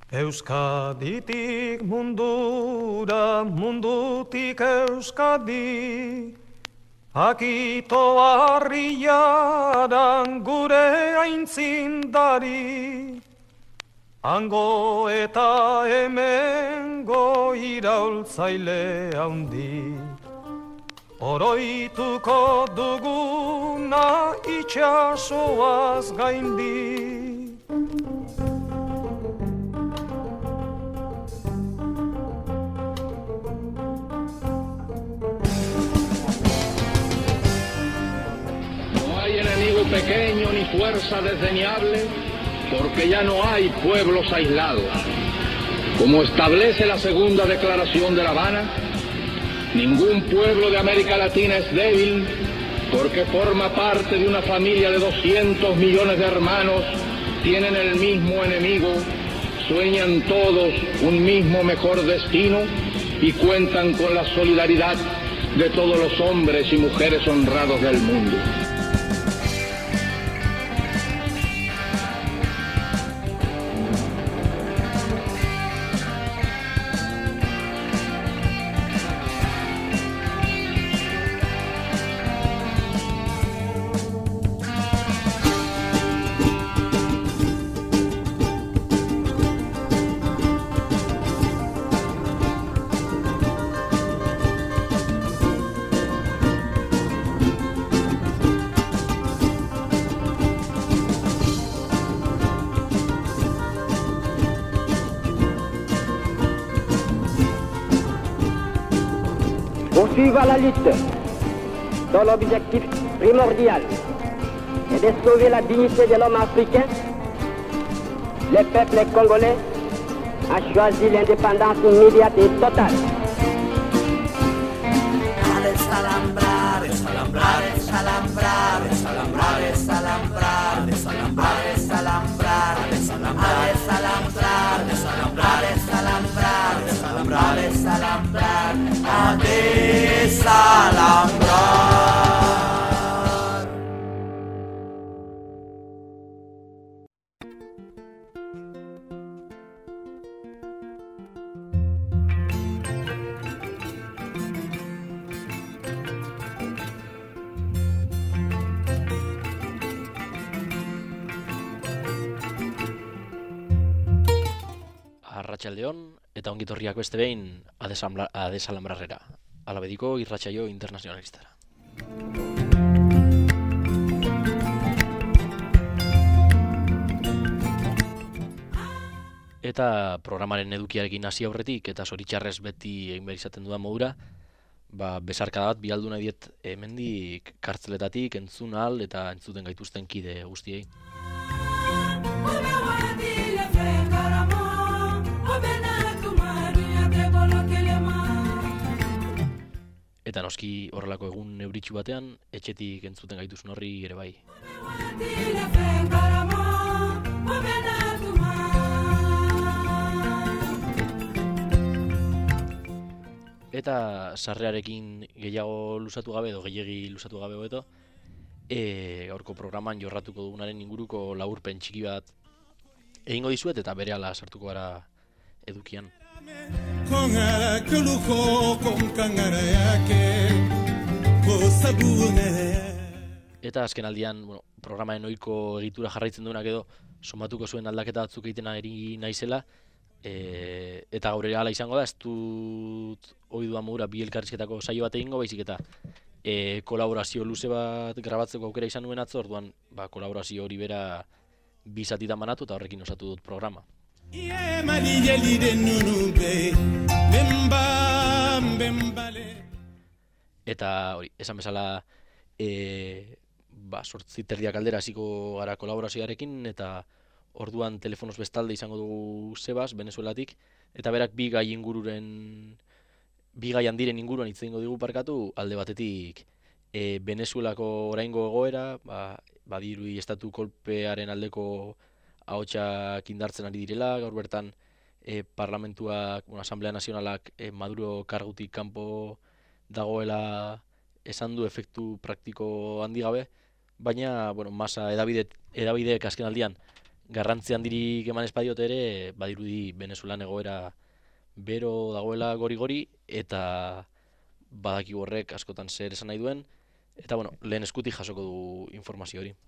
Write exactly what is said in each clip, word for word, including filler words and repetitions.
Euskaditik mundura, mundutik Euskadi, akito harriaran gure aintzindari, hango eta hemengo iraultzaile handi, oroituko duguna itxasoaz gaindi. Pequeño ni fuerza desdeñable, porque ya no hay pueblos aislados. Como establece la segunda declaración de La Habana, ningún pueblo de América Latina es débil, porque forma parte de una familia de doscientos millones de hermanos, tienen el mismo enemigo, sueñan todos un mismo mejor destino y cuentan con la solidaridad de todos los hombres y mujeres honrados del mundo. Poursuivre la lutte dont l'objectif primordial est de sauver la dignité de l'homme africain, le peuple congolais a choisi l'indépendance immédiate et totale. A desalambrar, desalambrar, desalambrar, desalambrar, desalambrar, desalambrar, desalambrar, desalambrar, desalambrar, desalambrar, desalambrar, desalambrar, desalambrar, a desalambrar. Arratsaldeon eta ongitorriak beste behin Adesalambrarrera, alabediko irratsaio internazionalistara. Eta programaren edukiarekin hasi aurretik eta zoritxarrez beti egin behar izaten dudan modura, ba, besarkada bat bialdu nahi diet hemendik kartzeletatik entzun ahal eta entzuten gaituzten kide guztiei. Eta noski horrelako egun euritsu batean, etxetik entzuten gaituzun horri ere bai. Eta sarrearekin gehiago luzatu gabe edo gehiegi luzatu gabe hobeto, e, gaurko programan jorratuko dugunaren inguruko laburpen txiki bat egingo dizuet eta berehala sartuko gara edukian. Eta azken aldian, bueno, programaren ohiko egitura jarraitzen duenak edo somatuko zuen aldaketa batzuk egiten ari naizela, e, eta gaur ere hala izango da, ez dut ohi duan modura bi elkarrizketako saio bat egingo, baizik eta e, kolaborazio luze bat grabatzeko aukera izan nuen atzo, orduan ba, kolaborazio hori bera bi zatitan banatu eta horrekin osatu dut programa. Eta hori, esan bezala e, ba, sortzi terdiak aldera hasiko gara kolaborazioarekin eta orduan telefonoz bestalde izango dugu Sebas, Venezuelatik, eta berak bi gai ingururen bi gai handiren inguruan hitz egingo digu parkatu, alde batetik e, Venezuelako oraingo egoera, ba, badirudi estatu kolpearen aldeko ahotsak indartzen ari direla, gaur bertan e, parlamentuak, bueno, Asamblea Nazionalak e, Maduro kargutik kanpo dagoela esan du efektu praktiko handi gabe, baina, bueno, masa edabide, edabideek azken aldian garrantzi handirik eman espadiote ere, badirudi Venezuelan egoera bero dagoela gori-gori, eta badakigu horrek askotan zer esan nahi duen, eta bueno, lehen eskutik jasoko du informazio hori.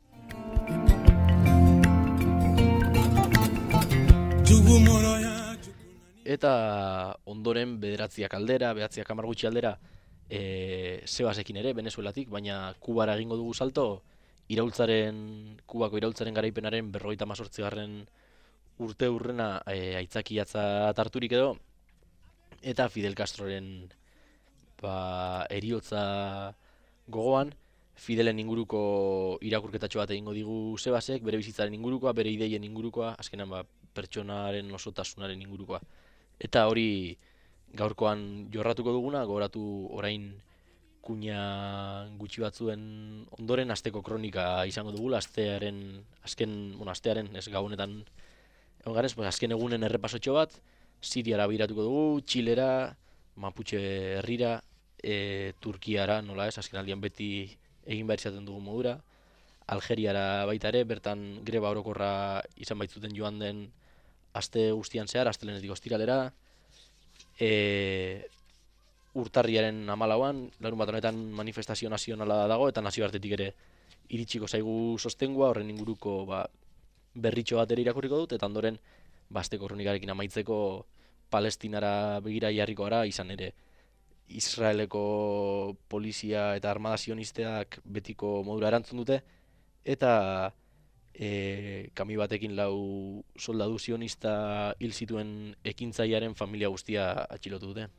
Eta ondoren bederatziak aldera, bederatziak hamar gutxi aldera, e, Sebasekin ere, Venezuelatik, baina Kubara egingo dugu salto, iraultzaren, Kubako iraultzaren garaipenaren berrogeita hemezortzigarren urte urrena e, aitzakiatza harturik edo, eta Fidel Castroren ba, eriotza gogoan, Fidelen inguruko irakurketatxo bat egingo digu Sebasek, bere bizitzaren ingurukoa, bere ideien ingurukoa, azkenan ba, pertsonaren osotasunaren ingurukoa. Eta hori gaurkoan jorratuko duguna, gogoratu orain kuña gutxi batzuen ondoren asteko kronika izango dugula, astearen, azken, bueno, astearen, ez gaunetan egon garez, pues, azken egunen errepasotxo bat, Siriara biratuko dugu, Txilera, Mapuche herrira, e, Turkiara, nola ez, azken aldian beti egin behar izaten dugu modura, Algeriara baita ere, bertan greba orokorra izan baitzuten joan den aste guztian zehar, astelenetik ostiralera, e, urtarriaren hamalauan, larun bat honetan manifestazio nazionala dago, eta nazioartetik ere iritsiko zaigu sostengua, horren inguruko ba, berritxo bat ere irakurriko dut, eta ondoren basteko kronikarekin amaitzeko Palestinara begira jarriko gara, izan ere Israeleko polizia eta armada sionisteak betiko modura erantzun dute, eta e, kami batekin lau soldadu sionista hil zituen ekintzailearen familia guztia atxilotu dute.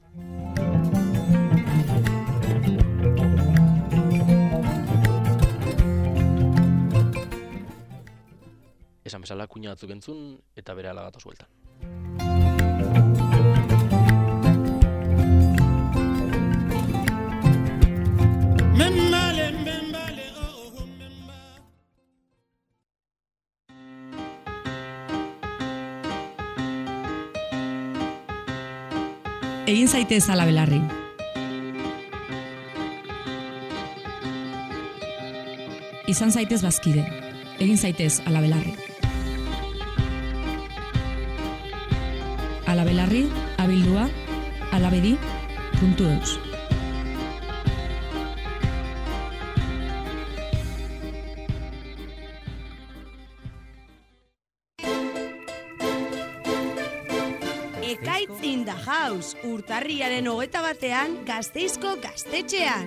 Esan bezala kuña batzuk entzun eta bere ala gatoz bueltan. Egin zaitez ala belarri. Izan zaitez bazkide. Egin zaitez ala belarri. Alabelarri, abildua, alabedi, puntu eus. Ekaitz in the house, urtarriaren hogeta batean, Gasteizko gaztetxean.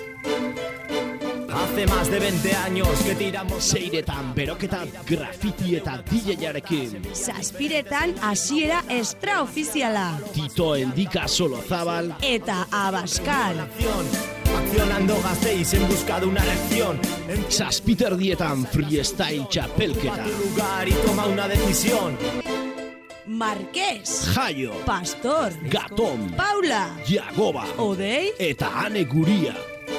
Hace más de veinte años que tiramos Seiretan beroketa, grafiti eta D J-arekin. Zazpiretan hasiera extraofiziala. Tito Endika Solozabal Eta Abaskal. accionando Gasteiz en busca de una elección. Zazpiterdietan freestyle txapelketa. Tu lugar y toma una decisión. Marqués, Jaio, Pastor, Gaton, Paula, Jagoba Odei, eta Ane Guria.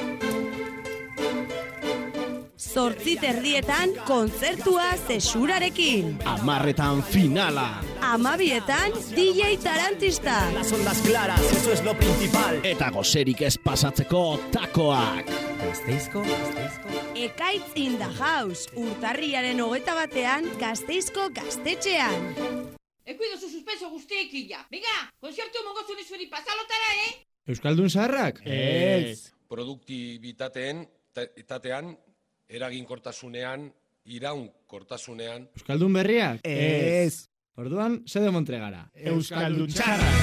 zortzi terdietan kontzertua zesurarekin. Amarretan finala. Amabietan D J Tarantista. Las ondas claras, eso es lo principal. Eta gozerik ez pasatzeko takoak. Gasteizko, Gasteizko. Ekaitz in the house, urtarriaren hogeta batean, Gasteizko gaztetxean. Ekuido zu suspenso guztiekila. Venga, konzertu mongo zunizuri pasalotara, eh? Euskaldun zaharrak? Ez. Produktibitateen, etatean, eraginkortasunean, iraunkortasunean. Euskaldun berriak? Ez. Orduan, zede montregara. Euskaldun txarrak.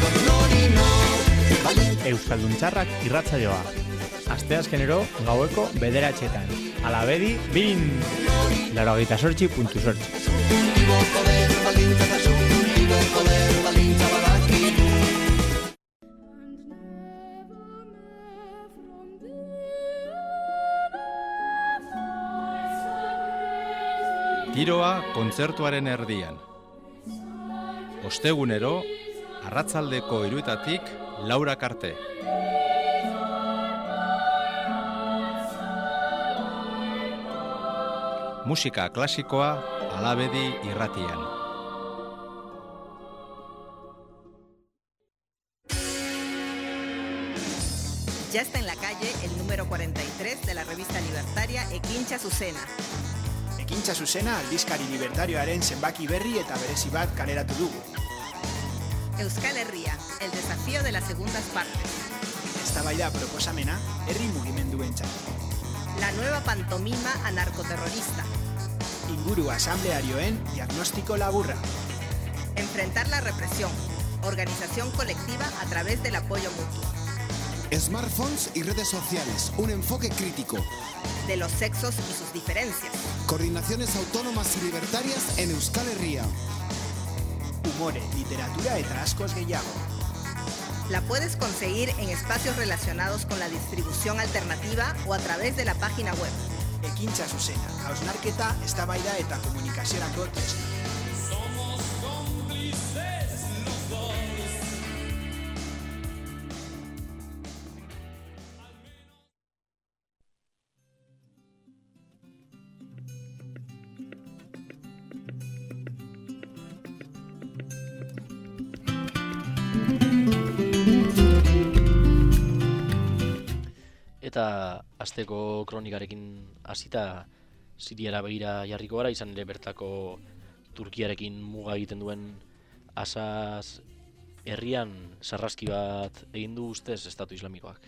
Euskaldun txarrak irratsaioa. Asteazkenero gaueko bederatzetan. Alabedi, bin! Laurogeita zortzi puntu zortzi. Giroa kontzertuaren erdian. Ostegunero, arratsaldeko hiruetatik laurak arte. Musika klasikoa Alabedi irratian. Ya está en la calle el número cuarenta y tres de la revista libertaria Ekincha Azucena. Ekintza zuzena aldizkari libertarioaren zenbaki berri eta berezi bat kaleratu dugu. Euskal Herria, el desafío de las segundas partes. Eztabaida proposamena herri mugimenduentzat. La nueva pantomima anarcoterrorista. Inguru asamblearioen diagnóstico laburra. Enfrentar la represión. Organización colectiva a través del apoyo mutuo. Smartphones y redes sociales, un enfoque crítico. De los sexos y sus diferencias. Coordinaciones autónomas y libertarias en Euskal Herria. Humore, literatura eta askoz gehiago. La puedes conseguir en espacios relacionados con la distribución alternativa o a través de la página web. Ekintza zuzena, hausnarketa, eztabaida eta komunikaziorako tresna. Eta asteko kronikarekin hasita Siriara begira jarriko gara, izan ere bertako Turkiarekin muga egiten duen Asaz herrian sarraski bat egin du ustez Estatu Islamikoak.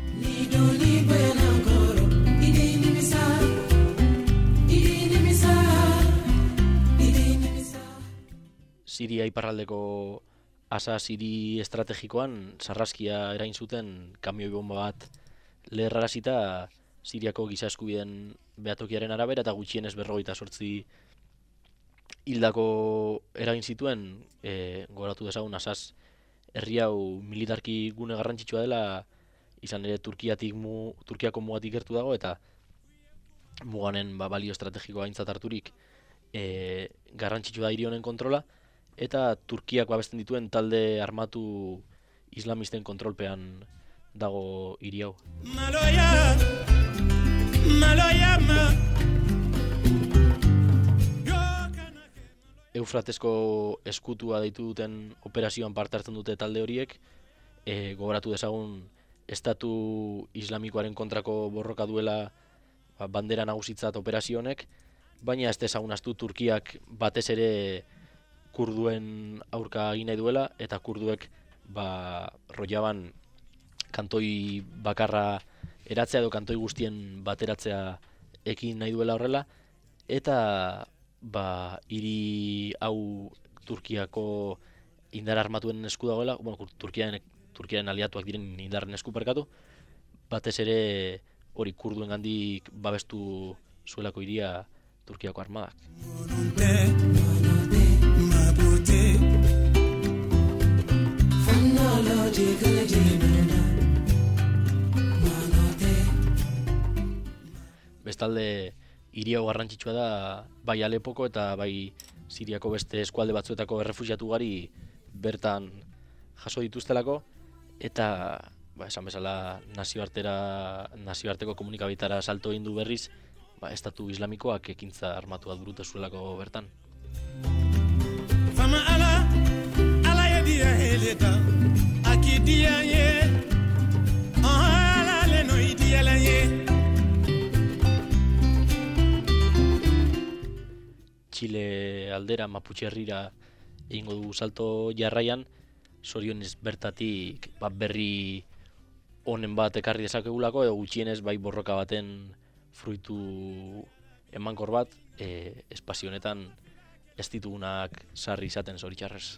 Siria iparraldeko Asaz hiri estrategikoan sarraskia erain zuten kamioi bomba bat leherrarazita Siriako giza eskubideen behatokiaren arabera eta gutxienez berrogeita zortzi hildako eragin zituen, e, goratu dezagun Asaz herri hau militarki gune garrantzitsua dela, izan ere Turkiatik mu, Turkiako mugatik gertu dago eta muganen ba, balio estrategikoa aintzat harturik e, garrantzitsua da hiri honen kontrola eta Turkiak babesten dituen talde armatu islamisten kontrolpean dago hiri hau. Maloya, maloya, ma. Eufratesko eskutua deitu duten operazioan parte hartzen dute talde horiek, e, gogoratu dezagun Estatu Islamikoaren kontrako borroka duela ba, bandera nagusitzat operazio honek, baina ez dezagun astu Turkiak batez ere kurduen aurka egin nahi duela, eta kurduek ba, Rojaban kantoi bakarra eratzea edo kantoi guztien bateratzea ekin nahi duela horrela, eta ba, hiri hau Turkiako indar armatuen esku dagoela, bueno, Turkiaren, Turkiaren aliatuak diren indarren esku parkatu, batez ere hori kurduen gandik babestu zuelako hiria Turkiako armadak. Bestalde, hiri hau garrantzitsua da bai Alepoko eta bai Siriako beste eskualde batzuetako errefuxiatu gari bertan jaso dituztelako, eta ba, esan bezala nazioartera, nazioarteko komunikabitara salto egin du berriz, ba, Estatu Islamikoak ekintza armatu bat burutu zuelako bertan. Fama ala, ala ya dia heleta, aki dia ye, ala le no idia la ye. Chile aldera Mapuche herrira egingo du salto jarraian, zorionez bertatik ba, berri honen bat ekarri dezakegulako, edo gutxienez bai borroka baten fruitu emankor bat, e, espazio honetan ez ditugunak sarri izaten zoritxarrez.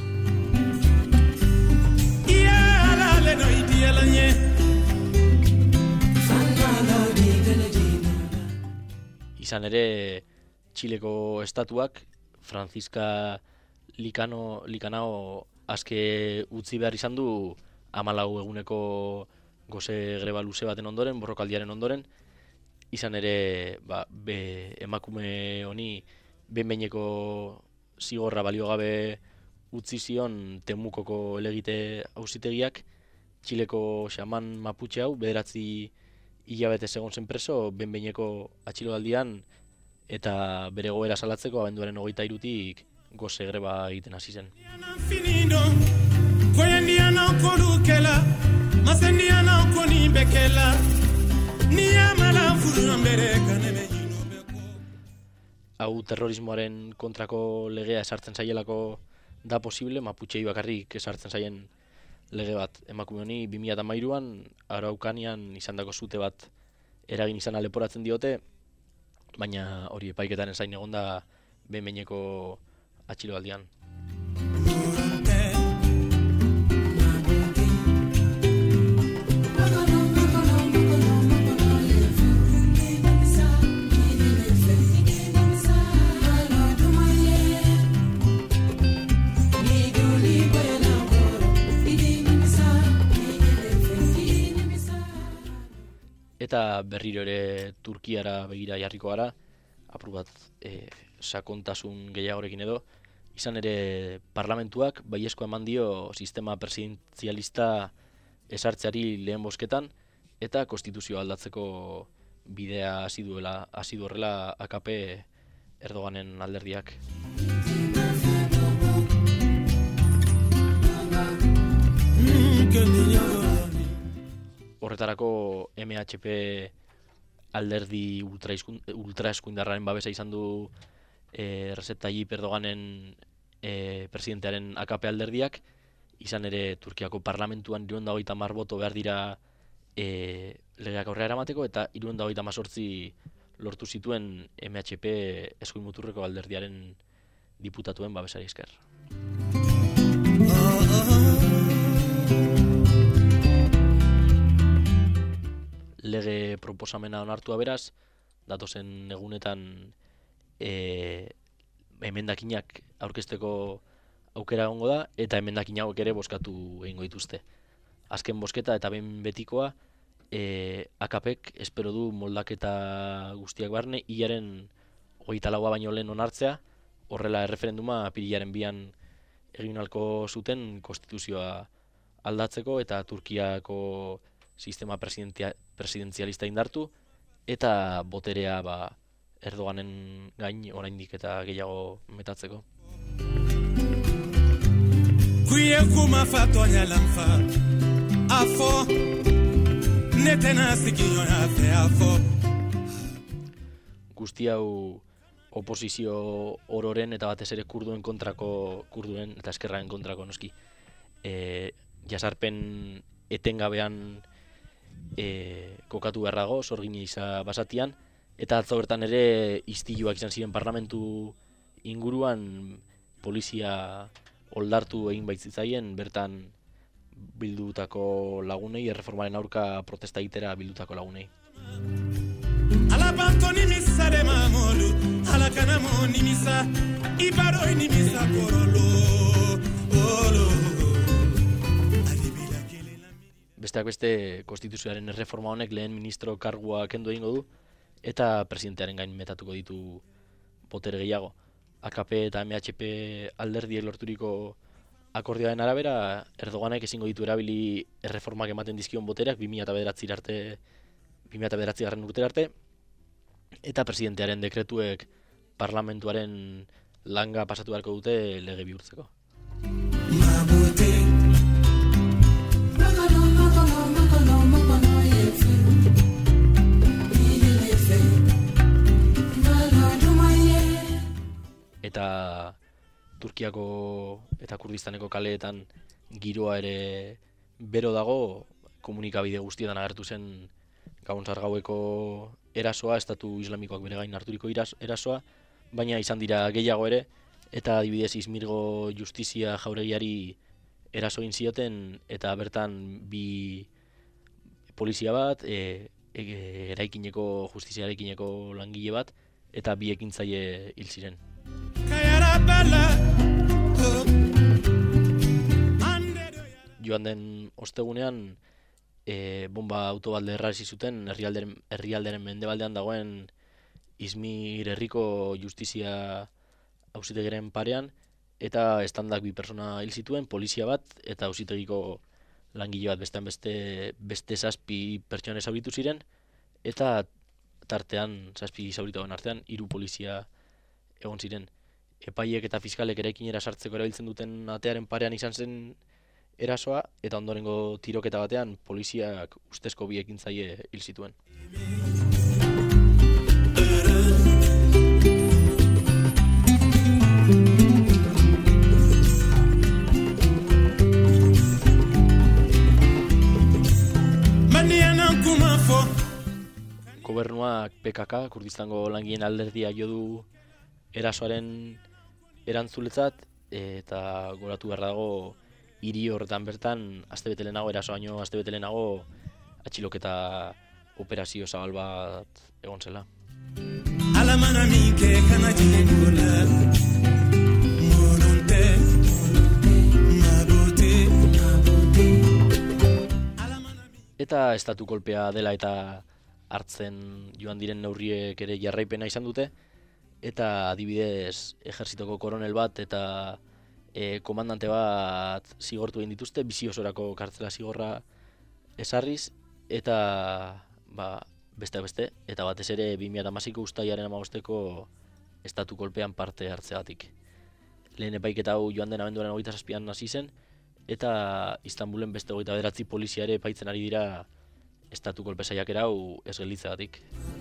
Izan ere, Txileko estatuak Franziska Likano, Likanao azke utzi behar izan du hamalau eguneko goze greba luze baten ondoren, borrokaldiaren ondoren, izan ere ba, be, emakume honi behin-behineko zigorra balio gabe utzi zion Temukoko elegite auzitegiak. Txileko xaman Mapuche hau bederatzi hilabete egon zen preso behin-behineko atxiloaldian, eta bere goera salatzeko abenduaren hogeita hirutik goze greba egiten hasi zen. hau terrorismoaren kontrako legea esartzen zaielako da posible, Maputxei bakarrik esartzen zaien lege bat. Emakume honi bi mila hamairuan Araukanean izandako sute bat eragin izana leporatzen diote, baina hori epaiketaren zain egonda behin-behineko atxiloaldian. Eta berriro ere Turkiara begira jarriko gara, apur bat e, sakontasun gehiagorekin edo, izan ere parlamentuak baiezkoa eman dio sistema presidenzialista esartzeari lehen bozketan, eta konstituzioa aldatzeko bidea hasi duela, hasi du horrela A K P Erdoganen alderdiak. Horretarako M H P alderdi ultraeskuindarraren babesa izan du e, Recep Tayyip Erdoganen e, presidentearen A K P alderdiak, izan ere Turkiako parlamentuan hirurehun eta hogeita hamar boto behar dira e, legeak aurrera eramateko, eta hirurehun eta hogeita hemezortzi lortu zituen M H P eskuin muturreko alderdiaren diputatuen babesari esker. Lege proposamena onartua beraz, datozen egunetan e, emendakinak aurkezteko aukera egongo da, eta emendakin hauek ere bozkatu egingo dituzte. Azken bozketa eta behin betikoa, e, A K Pek espero du moldaketa guztiak barne, hilaren hogeita laua baino lehen onartzea, horrela erreferenduma apirilaren bian egin ahalko zuten konstituzioa aldatzeko eta Turkiako sistema presidenzialista indartu, eta boterea ba, Erdoganen gain oraindik eta gehiago metatzeko. Guzti hau oposizio ororen eta batez ere kurduen kontrako, kurduen eta eskerraren kontrako noski, e, jasarpen etengabean E, kokatu beharrago, sorgin iza basatian, eta atzo bertan ere istiluak izan ziren parlamentu inguruan, polizia oldartu egin baitzitzaien, bertan bildutako lagunei, erreformaren aurka protesta egitera bildutako lagunei. Besteak beste, konstituzioaren erreforma honek lehen ministro kargua kendu egingo du, eta presidentearen gain metatuko ditu botere gehiago. A K P eta M H P alderdiek lorturiko akordioaren arabera, Erdoganek ezingo ditu erabili erreformak ematen dizkion botereak bi mila bederatzi arte, bi mila bederatzigarren urtera arte, eta presidentearen dekretuek parlamentuaren langa pasatu beharko dute lege bihurtzeko. Eta Turkiako eta Kurdistaneko kaleetan giroa ere bero dago, komunikabide guztietan agertu zen Gaunsar gaueko erasoa, estatu islamikoak bere gain harturiko erasoa, baina izan dira gehiago ere, eta adibidez Izmirgo justizia jauregiari eraso egin zioten, eta bertan bi polizia bat, e, e, eraikineko, justizia eraikineko langile bat, eta bi ekintzaile hil ziren. Joan den ostegunean, e, bomba auto bat leherrarazi zuten herrialderen, herrialderen mendebaldean dagoen Izmir herriko justizia auzitegiaren parean, eta estandak bi pertsona hil zituen, polizia bat eta auzitegiko langile bat, bestean beste beste zazpi pertsona zauritu ziren, eta tartean zazpi zauritauen artean hiru polizia egon ziren. Epaiek eta fiskalek eraikinera sartzeko erabiltzen duten atearen parean izan zen erasoa, eta ondorengo tiroketa batean poliziak ustezko bi ekintzaile hil zituen. Gobernuak P K K, Kurdistango langien alderdia jo du erasoaren erantzuletzat, eta goratu behar dago hiri horretan bertan astebete lehenago, eraso baino astebete lehenago atxiloketa operazio zabal bat egon zela. Eta estatu kolpea dela eta hartzen joan diren neurriek ere jarraipena izan dute, eta adibidez ejertzitoko koronel bat eta e, komandante bat zigortu egin dituzte, bizi osorako kartzela zigorra ezarriz, eta ba, beste beste, eta batez ere bi mila hamaseiko uztailaren hamabosteko estatu kolpean parte hartzeagatik. Lehen epaiketa hau joan den abenduaren hogeita zazpian hasi zen, eta Istanbulen beste hogeita bederatzi polizia ere epaitzen ari dira estatu kolpe saiakera hau ez gelditzeagatik.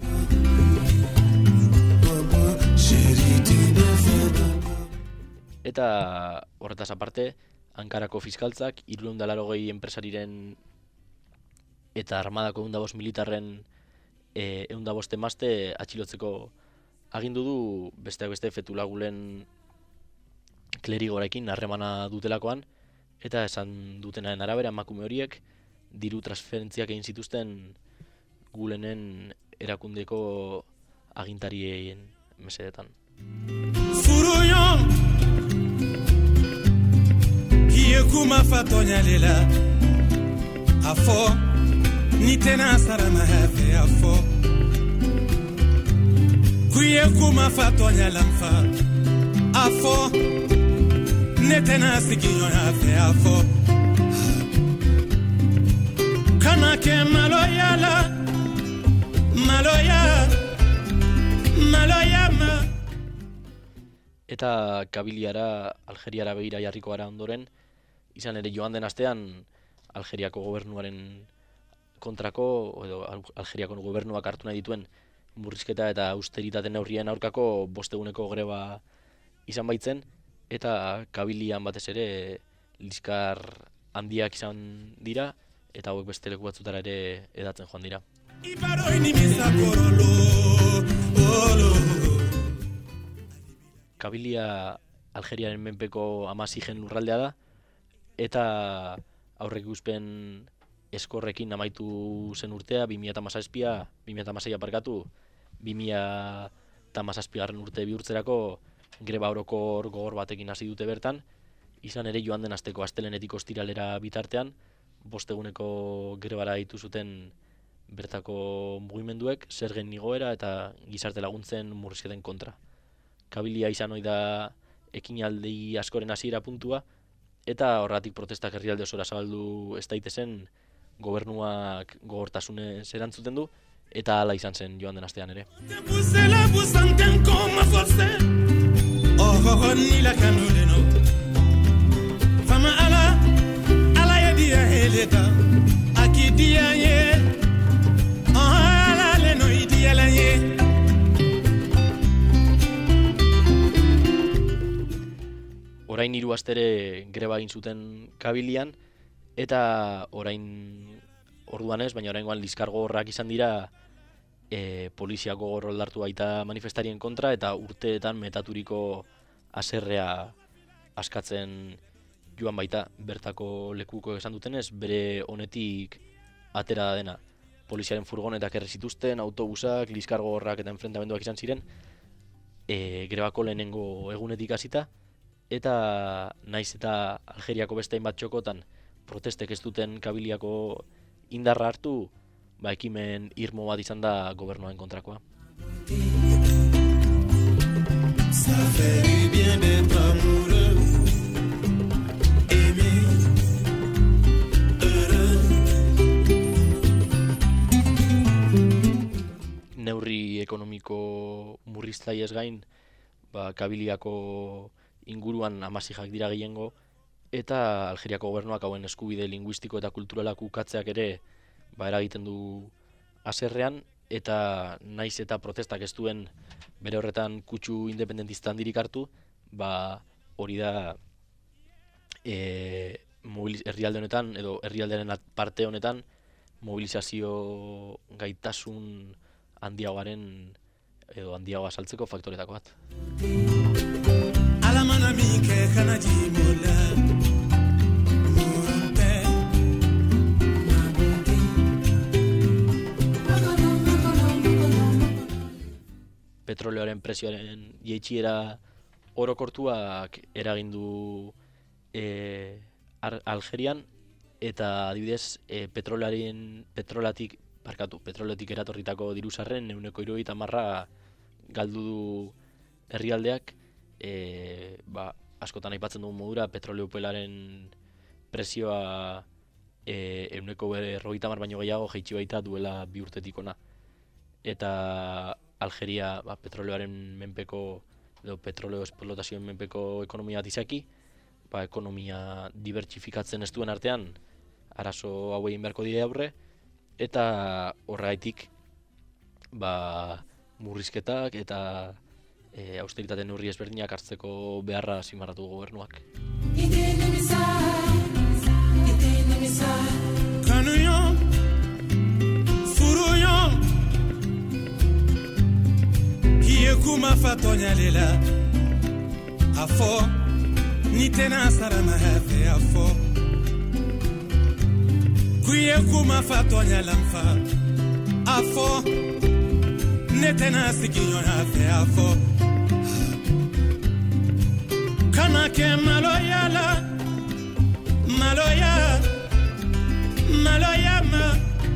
Eta horretaz aparte, Ankarako fiskaltzak hirurehun eta laurogei enpresariren eta armadako ehun eta bost militarren e, ehun eta bost emazte atxilotzeko agindu du, besteak beste Fethullah Gülen klerigorekin harremana dutelakoan, eta esan dutenaren arabera emakume horiek diru transferentziak egin zituzten Gülenen erakundeko agintarien mesedetan. Furuyon Kiyekuma fatonya lela Afo Nitena sarama hefe afo Kiyekuma fatonya lamfa Afo Netena sikiyon hefe afo Kanake maloyala Maloya Maloyama. Eta Kabiliara, Algeriara begira jarriko gara ondoren, izan ere joan den astean Algeriako gobernuaren kontrako, edo Algeriako gobernuak hartu nahi dituen murrizketa eta austeritate neurrien aurkako bosteguneko greba izan baitzen, eta Kabilian batez ere liskar handiak izan dira, eta hauek beste leku batzutara ere edatzen joan dira. Kabilia Algeriaren menpeko amazigen lurraldea da, eta aurreikuspen eskorrekin amaitu zen urtea, bi mila hamazazpia, bi mila hamasei aparkatu, bi mila hamazazpigarren urte bihurtzerako greba orokor gogor batekin hasi dute bertan, izan ere joan den asteko astelenetik ostiralera bitartean, bosteguneko grebara ditu zuten bertako mugimenduek zergen igoera eta gizarte laguntzen murrizketen kontra. Kabilia izan ohi da ekinaldi askoren hasiera puntua, eta horratik protestak herrialde osora zabaldu ez daitezen gobernuak gogortasunez erantzuten du, eta hala izan zen joan den astean ere. Orain hiru astere greba egin zuten Kabilian, eta orain orduan ez, baina oraingoan liskar gogorrak izan dira e, polizia gogor oldartu baita manifestarien kontra, eta urteetan metaturiko haserrea askatzen joan baita bertako lekuko esan dutenez, bere honetik atera da dena. Poliziaren furgonetak erre zituzten, autobusak, liskar gogorrak eta enfrentamenduak izan ziren, e, grebako lehenengo egunetik hasita, eta naiz eta Algeriako beste hainbat txokotan protestek ez duten Kabiliako indarra hartu, ba ekimen irmo bat izan da gobernuaren kontrakoa. Neurri ekonomiko murriztailez gain, ba Kabiliako inguruan amazijak dira gehiengo, eta Algeriako gobernuak hauen eskubide linguistiko eta kulturalak ukatzeak ere ba eragiten du haserrean, eta naiz eta protestak ez duen bere horretan kutsu independentista handirik hartu, ba hori da e, herrialde honetan edo herrialdearen parte honetan mobilizazio gaitasun handiagoaren edo handiagoa saltzeko faktoretako bat. Petroleoaren prezioaren jaitsiera orokortuak eragin du e, Algerian, eta adibidez e, petrolearen petrolatik barkatu, petroletik eratorritako dirusarren ehuneko hirurogeita hamara galdu du herrialdeak, e, ba, askotan aipatzen dugun modura petroleupelaren prezioa e, ehuneko berrogeita hamar baino gehiago jaitsi baita duela bi urtetik hona. Eta Algeria ba, petroleoaren menpeko edo petroleo esplotazioen menpeko ekonomia bat izaki, ba, ekonomia dibertsifikatzen ez duen artean arazo hau egin beharko dira aurre, eta horregaitik ba, murrizketak eta e, austeritate neurri ezberdinak hartzeko beharra zimarratu gobernuak. Kanuyon, furuyon, kiyekuma fatonyalela, afo, nitena sarama hefe afo. Kuye kuma fatonya lamfa afo netena sikinyona fe afo kana ke maloyala maloya maloya ma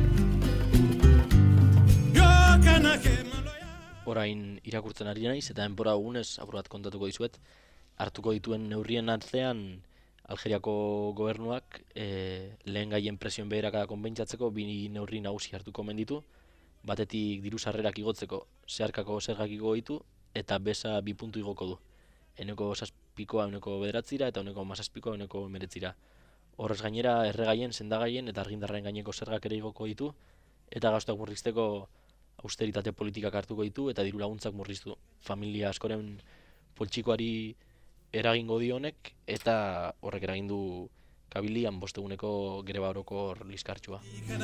yo kana ke maloya. Orain irakurtzen ari naiz eta denbora egunez apur bat kontatuko dizuet hartuko dituen neurrien artean Algeriako gobernuak e, lehen gaien presioen beherakada konbentsatzeko bi neurri nagusi hartuko omen ditu, batetik diru sarrerak igotzeko zeharkako zergak igo ditu eta beza bi puntu igoko du. Ehuneko zazpikoa ehuneko bederatzira eta ehuneko hamazazpikoa ehuneko hemeretzira. Horrez gainera erregaien, sendagaien eta argindarraren gaineko zergak ere igoko ditu eta gastuak murrizteko austeritate politikak hartuko ditu eta diru laguntzak murriztu. Familia askoren poltsikoari eragingo dio honek eta horrek eragindu kabilian bosteguneko greba orokor liskartsua.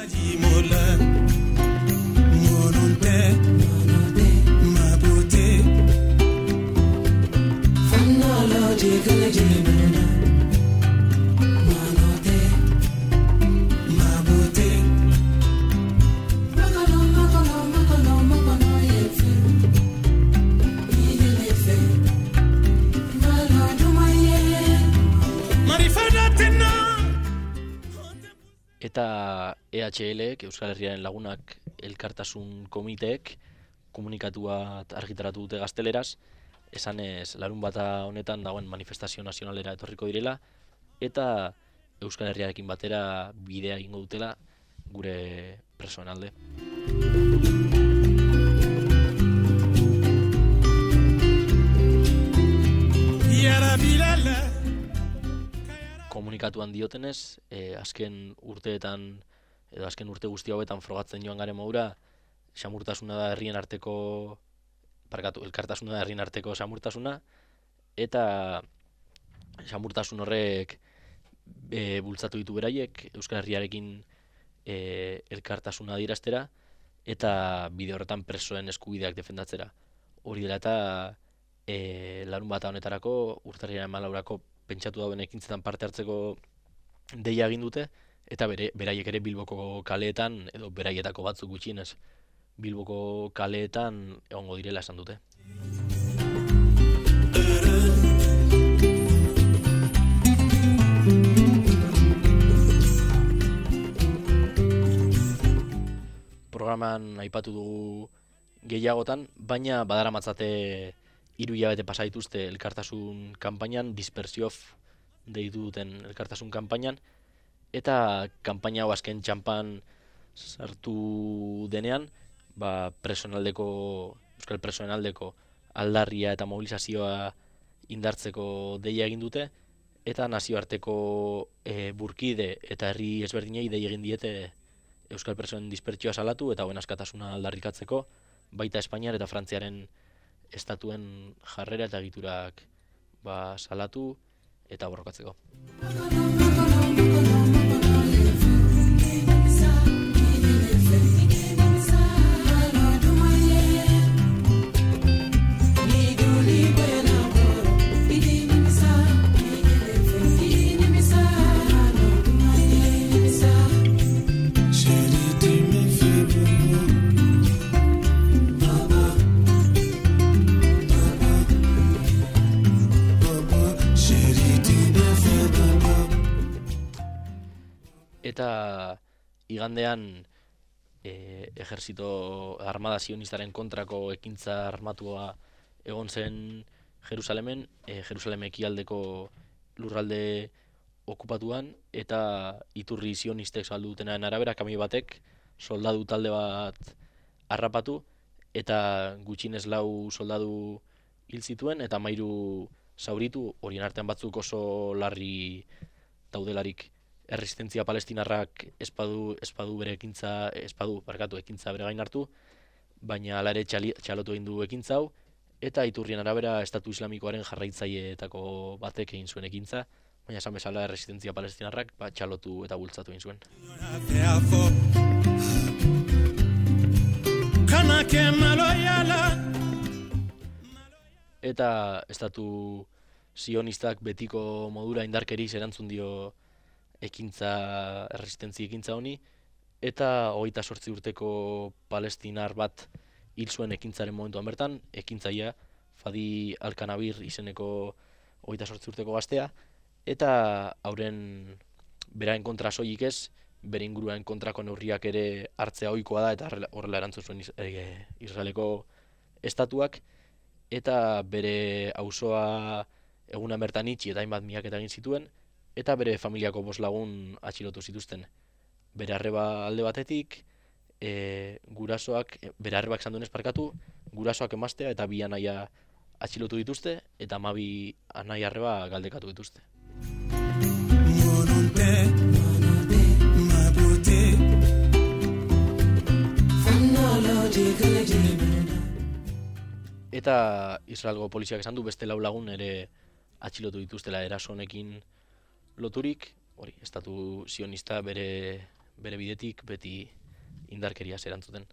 Eta E H L-ek, Euskal Herriaren Lagunak elkartasun komiteek komunikatu bat argitaratu dute gazteleraz, esanez larun bata honetan dagoen manifestazio nazionalera etorriko direla, eta Euskal Herriarekin batera bidea egingo dutela gure presoen alde. Komunikatuan diotenez, eh, azken urteetan edo azken urte guzti hauetan frogatzen joan garen modura, samurtasuna da herrien arteko, parkatu, elkartasuna da herrien arteko samurtasuna, eta samurtasun horrek e, bultzatu ditu beraiek Euskal Herriarekin e, elkartasuna adieraztera eta bide horretan presoen eskubideak defendatzera. Hori dela eta e, larun bata honetarako urtarriaren hamalaurako pentsatu dauen ekintzetan parte hartzeko deia egin dute, eta bere, beraiek ere Bilboko kaleetan, edo beraietako batzuk gutxienez, Bilboko kaleetan egongo direla esan dute. Programan aipatu dugu gehiagotan, baina badaramatzate hiru hilabete pasa dituzte elkartasun kanpainan, dispersiof deitu duten elkartasun kanpainan, eta kanpaina hau azken txampan sartu denean, ba, personaldeko, euskal personaldeko aldarria eta mobilizazioa indartzeko deia egin dute, eta nazioarteko e, burkide eta herri ezberdinei deia egin diete euskal personen dispertsioa salatu eta hoen askatasuna aldarrikatzeko, baita Espainiar eta Frantziaren estatuen jarrera eta egiturak ba, salatu eta borrokatzeko. eta igandean e, ejerzito armada zionistaren kontrako ekintza armatua egon zen Jerusalemen, e, Jerusalem ekialdeko lurralde okupatuan, eta iturri zionistek saldu dutenaren arabera kamioi batek soldadu talde bat harrapatu, eta gutxinez lau soldadu hil zituen, eta hamairu zauritu, horien artean batzuk oso larri daudelarik. Erresistentzia palestinarrak espadu, espadu bere ekintza, espadu, barkatu, ekintza bere gain hartu, baina hala ere txalotu egin du ekintza hau, eta iturrien arabera Estatu Islamikoaren jarraitzaileetako batek egin zuen ekintza, baina esan bezala erresistentzia palestinarrak ba, txalotu eta bultzatu egin zuen. Eta Estatu Zionistak betiko modura indarkeriz erantzun dio ekintza, erresistentzia ekintza honi, eta hogeita zortzi urteko palestinar bat hil zuen ekintzaren momentuan bertan, ekintzaia Fadi Alkanabir izeneko hogeita zortzi urteko gaztea, eta hauren beraren kontra soilik ez, bere inguruaren kontrako neurriak ere hartzea ohikoa da, eta horrela erantzun zuen Israeleko estatuak, eta bere auzoa eguna bertan itxi eta hainbat miaketa egin zituen, eta bere familiako bost lagun atxilotu zituzten. Bere arreba alde batetik, e, gurasoak, bere arrebak esan duenez parkatu, gurasoak emaztea eta bi anaia atxilotu dituzte, eta hamabi anai arreba galdekatu dituzte. Eta Israelgo poliziak esan du beste lau lagun ere atxilotu dituztela eraso honekin loturik, hori, Estatu Zionista bere, bere bidetik beti indarkeria erantzuten.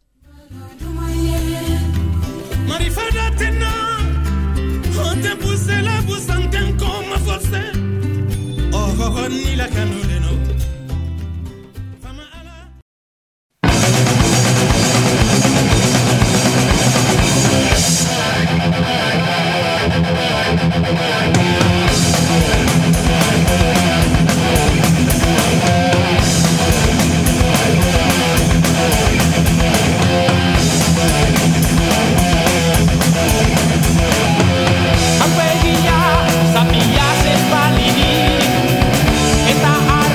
Marifada tena, te puse la busanten como force. Oh, oh, ni la canole no. Sabías el balini, eta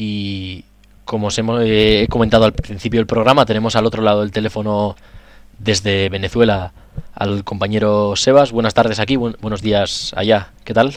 y como os hemos eh, comentado al principio del programa, tenemos al otro lado del teléfono desde Venezuela al compañero Sebas. Buenas tardes aquí, bu buenos días allá. ¿Qué tal?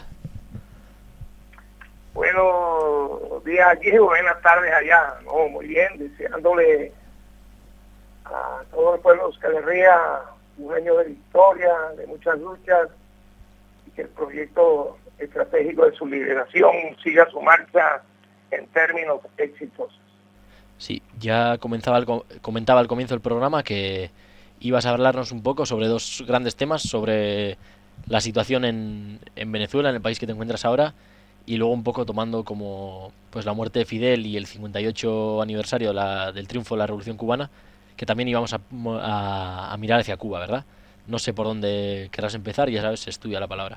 Buenos días aquí, buenas tardes allá. No, muy bien, deseándole a todos los pueblos que les ría un año de victoria, de muchas luchas, y que el proyecto estratégico de su liberación siga su marcha en términos exitosos. Sí, ya comenzaba el, comentaba al comienzo del programa que ibas a hablarnos un poco sobre dos grandes temas, sobre la situación en, en Venezuela, en el país que te encuentras ahora, y luego un poco tomando como pues la muerte de Fidel y el cincuenta y ocho aniversario de la, del triunfo de la Revolución Cubana, que también íbamos a, a, a mirar hacia Cuba, ¿verdad? No sé por dónde querrás empezar, ya sabes, se estudia la palabra.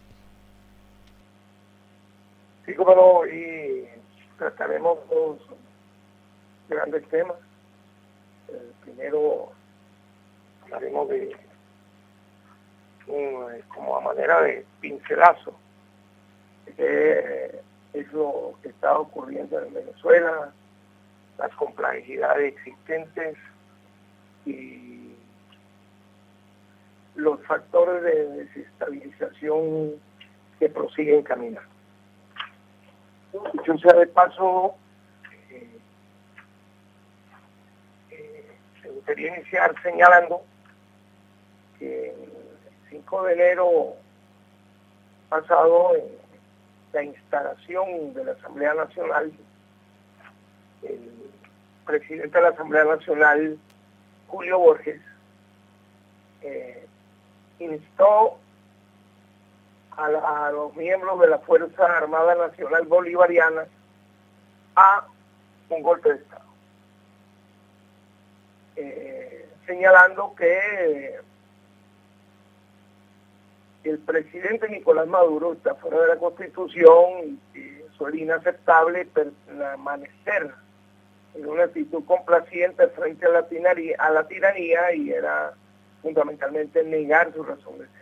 Sí, como no, y trataremos dos grandes temas. El primero hablaremos de un, como a manera de pincelazo, que es lo que está ocurriendo en Venezuela, las complejidades existentes y los factores de desestabilización que prosiguen caminando. Dicho sea de paso, eh, eh, me gustaría iniciar señalando que el cinco de enero pasado, en la instalación de la Asamblea Nacional, el presidente de la Asamblea Nacional, Julio Borges, eh, instó a, la, a los miembros de la Fuerza Armada Nacional Bolivariana a un golpe de Estado, eh, señalando que el presidente Nicolás Maduro está fuera de la Constitución y que eso era inaceptable permanecer en una actitud complaciente frente a la, tiraría, a la tiranía y era fundamentalmente negar su razón de ser.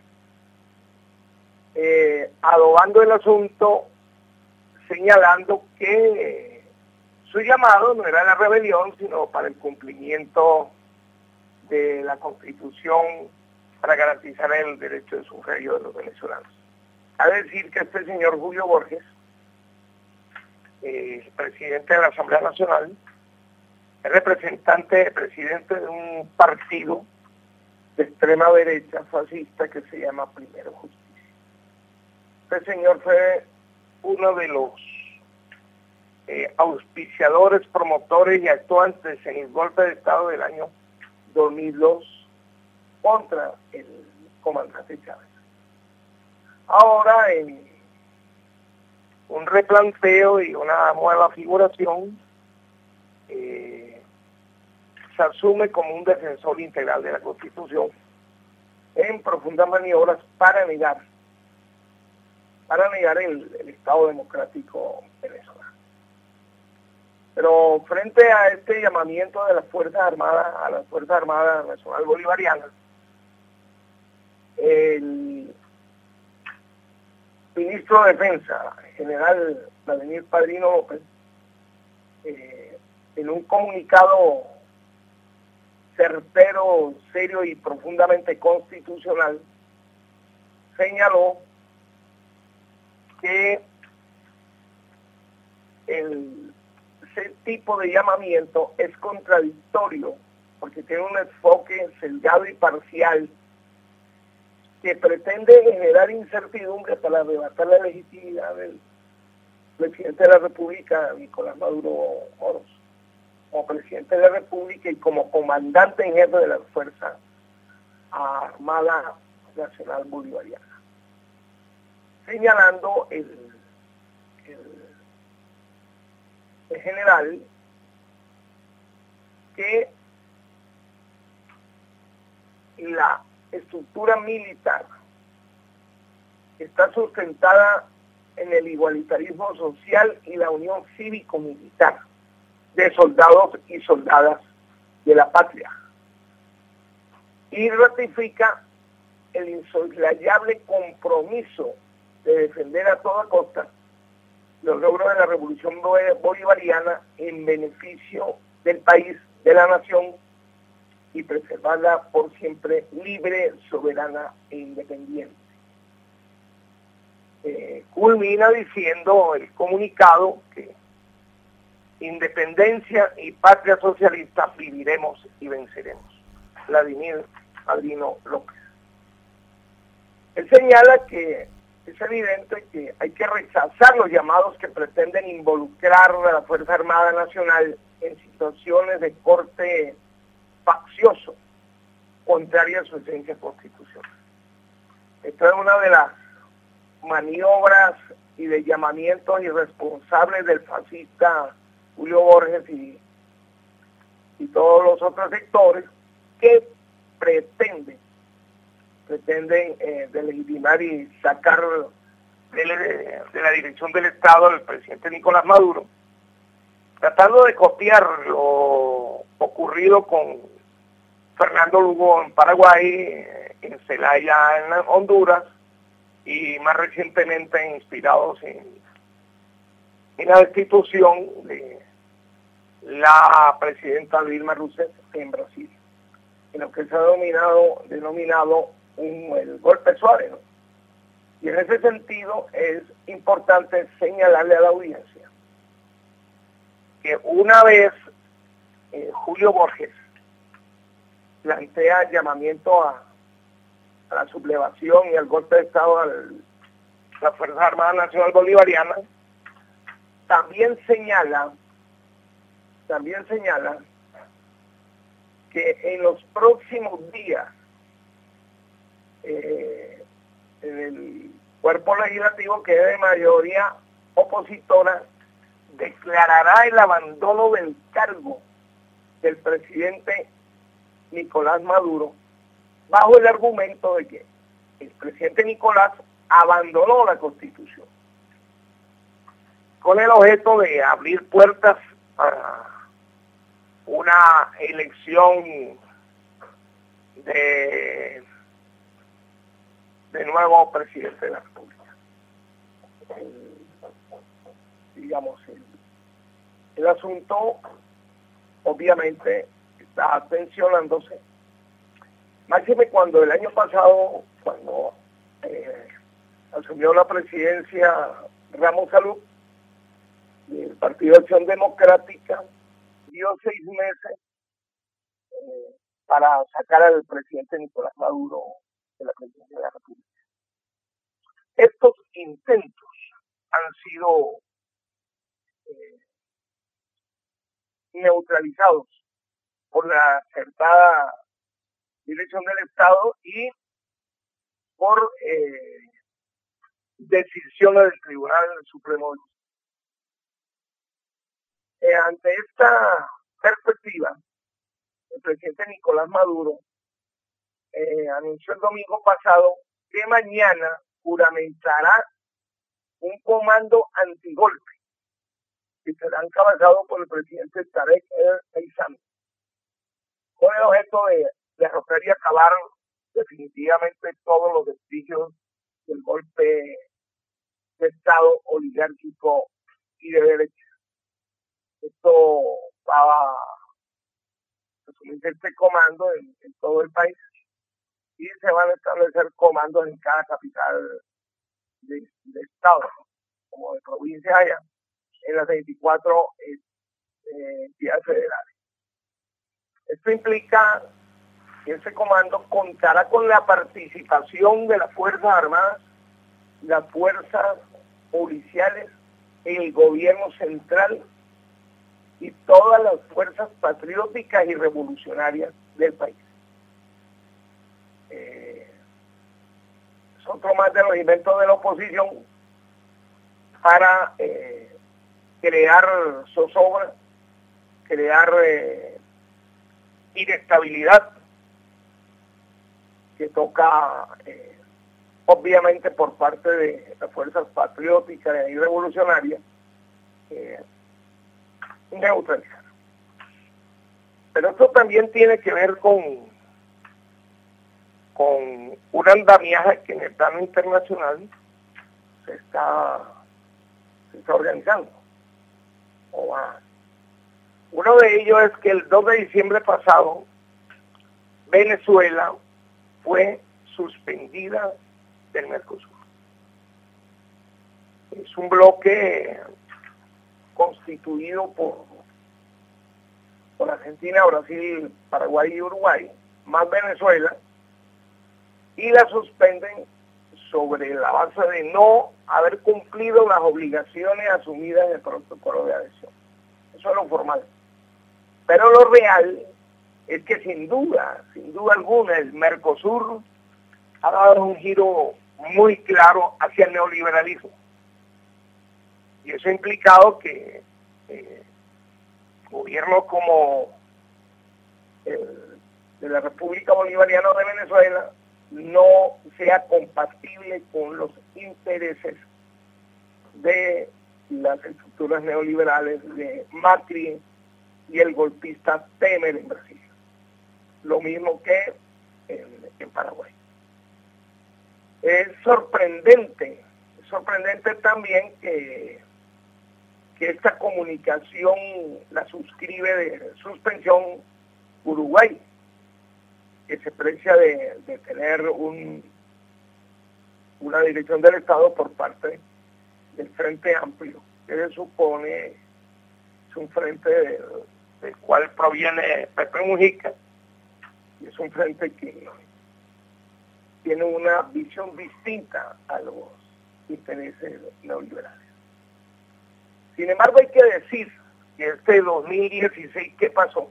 Eh, adobando el asunto, señalando que su llamado no era la rebelión, sino para el cumplimiento de la Constitución para garantizar el derecho de sufragio de los venezolanos. Cabe decir que este señor Julio Borges, eh, presidente de la Asamblea Nacional, es representante, presidente de un partido de extrema derecha fascista que se llama Primero Justicia. Este señor fue uno de los eh, auspiciadores, promotores y actuantes en el golpe de Estado del año dos mil dos contra el comandante Chávez. Ahora, en un replanteo y una nueva figuración, eh, se asume como un defensor integral de la Constitución en profundas maniobras para negar para negar el, el Estado democrático venezolano. Pero frente a este llamamiento de las Fuerzas Armadas, a las Fuerzas Armadas Nacional Bolivarianas, el ministro de Defensa, general Vladimir Padrino López, eh, en un comunicado certero, serio y profundamente constitucional, señaló que el, ese tipo de llamamiento es contradictorio porque tiene un enfoque sesgado y parcial que pretende generar incertidumbre para arrebatar la legitimidad del presidente de la República, Nicolás Maduro Moros, como presidente de la República y como comandante en jefe de la Fuerza Armada Nacional Bolivariana, señalando el, el, el general que la estructura militar está sustentada en el igualitarismo social y la unión cívico-militar de soldados y soldadas de la patria, y ratifica el insoslayable compromiso de defender a toda costa los logros de la revolución bolivariana en beneficio del país, de la nación, y preservarla por siempre libre, soberana e independiente. Eh, culmina diciendo el comunicado que independencia y patria socialista viviremos y venceremos. Vladimir Padrino López. Él señala que es evidente que hay que rechazar los llamados que pretenden involucrar a la Fuerza Armada Nacional en situaciones de corte faccioso, contraria a su esencia constitucional. Esta es una de las maniobras y de llamamientos irresponsables del fascista Julio Borges y, y todos los otros sectores que pretenden pretenden eh, delegitimar y sacar de, de, de la dirección del Estado al presidente Nicolás Maduro, tratando de copiar lo ocurrido con Fernando Lugo en Paraguay, en Celaya en Honduras, y más recientemente inspirados en, en la destitución de la presidenta Dilma Rousseff en Brasil, en lo que se ha denominado, denominado un, el golpe suave, ¿no? Y en ese sentido es importante señalarle a la audiencia que una vez eh, Julio Borges plantea llamamiento a, a la sublevación y al golpe de Estado a la Fuerza Armada Nacional Bolivariana, también señala, también señala que en los próximos días eh, en el cuerpo legislativo, que es de mayoría opositora, declarará el abandono del cargo del presidente Nicolás Maduro, bajo el argumento de que el presidente Nicolás abandonó la Constitución, con el objeto de abrir puertas a una elección de, de nuevo presidente de la República. El, digamos, el, el asunto obviamente está tensionándose, máxime cuando el año pasado, cuando eh, asumió la presidencia Ramos Salud del Partido de Acción Democrática, dio seis meses eh, para sacar al presidente Nicolás Maduro de la presidencia de la República. Estos intentos han sido eh, neutralizados por la acertada dirección del Estado y por eh, decisiones del Tribunal Supremo de Justicia. Eh, ante esta perspectiva, el presidente Nicolás Maduro eh, anunció el domingo pasado que mañana juramentará un comando antigolpe que será encabezado por el presidente Tarek El Aissami, con el objeto de derrotar y acabar definitivamente todos los vestigios del golpe de Estado oligárquico y de derecha. Esto va a asumirse este comando en, en todo el país y se van a establecer comandos en cada capital de, de estado, como de provincia allá, en las veinticuatro eh, entidades federales. Esto implica que ese comando contará con la participación de las Fuerzas Armadas, las fuerzas policiales, el gobierno central y todas las fuerzas patrióticas y revolucionarias del país. Eh, es otro más de los inventos de la oposición para eh, crear zozobra, crear eh, inestabilidad que toca eh, obviamente por parte de las fuerzas patrióticas y revolucionarias eh, neutralizar. Pero esto también tiene que ver con, con un andamiaje que en el plano internacional se está, se está organizando. O va. Uno de ellos es que el dos de diciembre pasado, Venezuela fue suspendida del Mercosur. Es un bloque constituido por, por Argentina, Brasil, Paraguay y Uruguay, más Venezuela, y la suspenden sobre la base de no haber cumplido las obligaciones asumidas en el protocolo de adhesión. Eso es lo formal. Pero lo real es que sin duda, sin duda alguna, el Mercosur ha dado un giro muy claro hacia el neoliberalismo. Y eso ha implicado que eh, gobiernos como el de la República Bolivariana de Venezuela no sea compatible con los intereses de las estructuras neoliberales de Macri y el golpista Temer en Brasil. Lo mismo que en, en Paraguay. Es sorprendente, es sorprendente también que, que esta comunicación la suscribe de suspensión Uruguay, que se precia de, de tener un, una dirección del Estado por parte del Frente Amplio, que se supone es un frente del, del cual proviene Pepe Mujica, y es un frente que tiene una visión distinta a los intereses neoliberales. Sin embargo, hay que decir que este dos mil dieciséis, ¿qué pasó?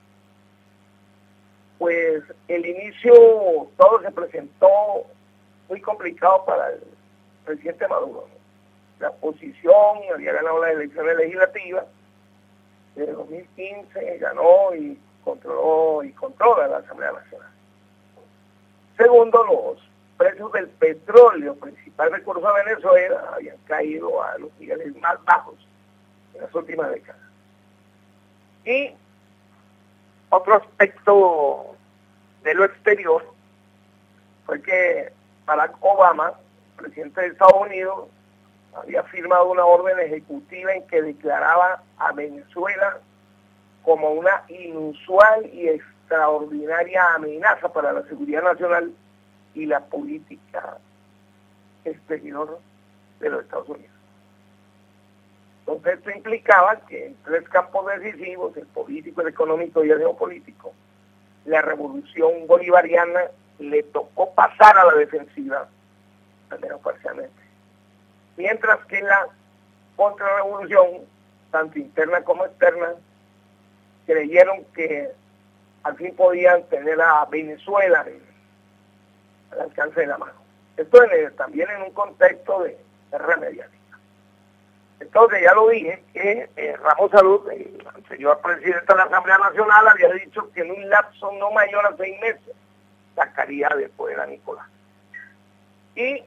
Pues el inicio, todo se presentó muy complicado para el presidente Maduro. La oposición había ganado las elecciones legislativas de dos mil quince, ganó y controló y controla la Asamblea Nacional. Segundo, los precios del petróleo, principal recurso de Venezuela, habían caído a los niveles más bajos en las últimas décadas. Y otro aspecto de lo exterior fue que Barack Obama, presidente de Estados Unidos, había firmado una orden ejecutiva en que declaraba a Venezuela como una inusual y extraordinaria amenaza para la seguridad nacional y la política exterior de los Estados Unidos. Entonces esto implicaba que en tres campos decisivos, el político, el económico y el geopolítico, la revolución bolivariana le tocó pasar a la defensiva, al menos parcialmente. Mientras que la contrarrevolución, tanto interna como externa, creyeron que al fin podían tener a Venezuela al alcance de la mano. Esto en, también en un contexto de guerra mediática. Entonces ya lo dije, que eh, Ramos Salud, el anterior presidente de la Asamblea Nacional, había dicho que en un lapso no mayor a seis meses sacaría de poder a Nicolás. Y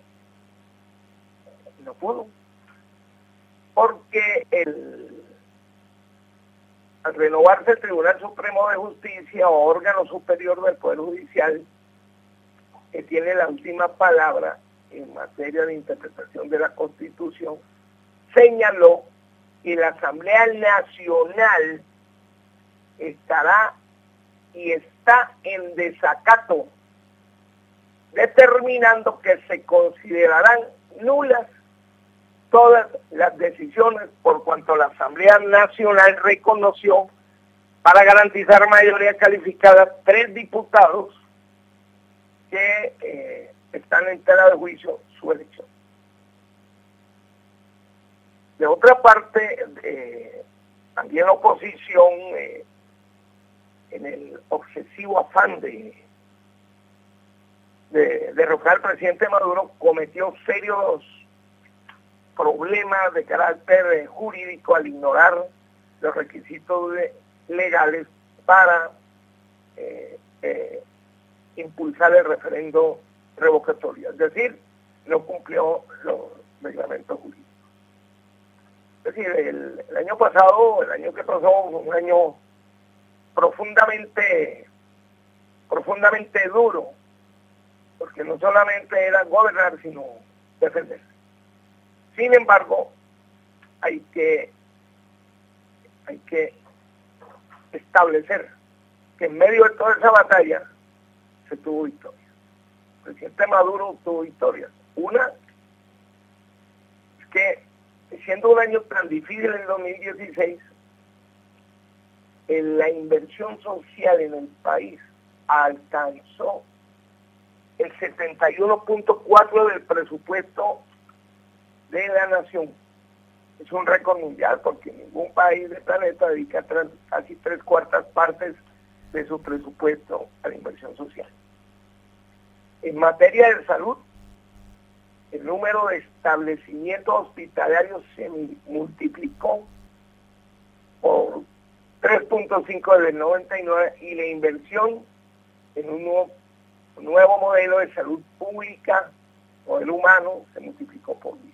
no pudo, porque el, al renovarse el Tribunal Supremo de Justicia, o órgano superior del Poder Judicial, que tiene la última palabra en materia de interpretación de la Constitución, señaló que la Asamblea Nacional estará y está en desacato, determinando que se considerarán nulas todas las decisiones por cuanto la Asamblea Nacional reconoció, para garantizar mayoría calificada, tres diputados que eh, están en tela de juicio su elección. De otra parte, eh, también la oposición, eh, en el obsesivo afán de, de derrocar al presidente Maduro, cometió serios problemas de carácter jurídico al ignorar los requisitos de, legales para eh, eh, impulsar el referendo revocatorio. Es decir, no cumplió los reglamentos jurídicos. Es decir, el, el año pasado, el año que pasó, fue un año profundamente, profundamente duro, porque no solamente era gobernar, sino defender. Sin embargo, hay que, hay que establecer que en medio de toda esa batalla se tuvo victoria. El presidente Maduro tuvo victorias. Una es que, siendo un año tan difícil en el dos mil dieciséis, en la inversión social en el país alcanzó el setenta y uno punto cuatro del presupuesto de la nación. Es un récord mundial porque ningún país del planeta dedica casi tres cuartas partes de su presupuesto a la inversión social. En materia de salud, el número de establecimientos hospitalarios se multiplicó por tres punto cinco desde el noventa y nueve y la inversión en un nuevo, un nuevo modelo de salud pública, modelo humano, se multiplicó por diez.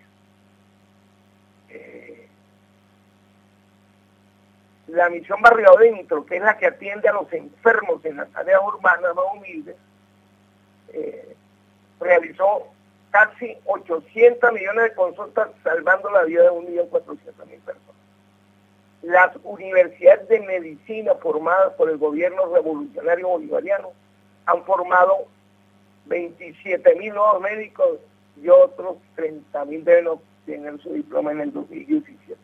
Eh, la misión Barrio Adentro, que es la que atiende a los enfermos en las áreas urbanas más humildes, eh, realizó casi ochocientos millones de consultas, salvando la vida de un millón cuatrocientas mil personas. Las universidades de medicina formadas por el gobierno revolucionario bolivariano han formado veintisiete mil nuevos médicos y otros treinta mil deben obtener su diploma en el dos mil diecisiete.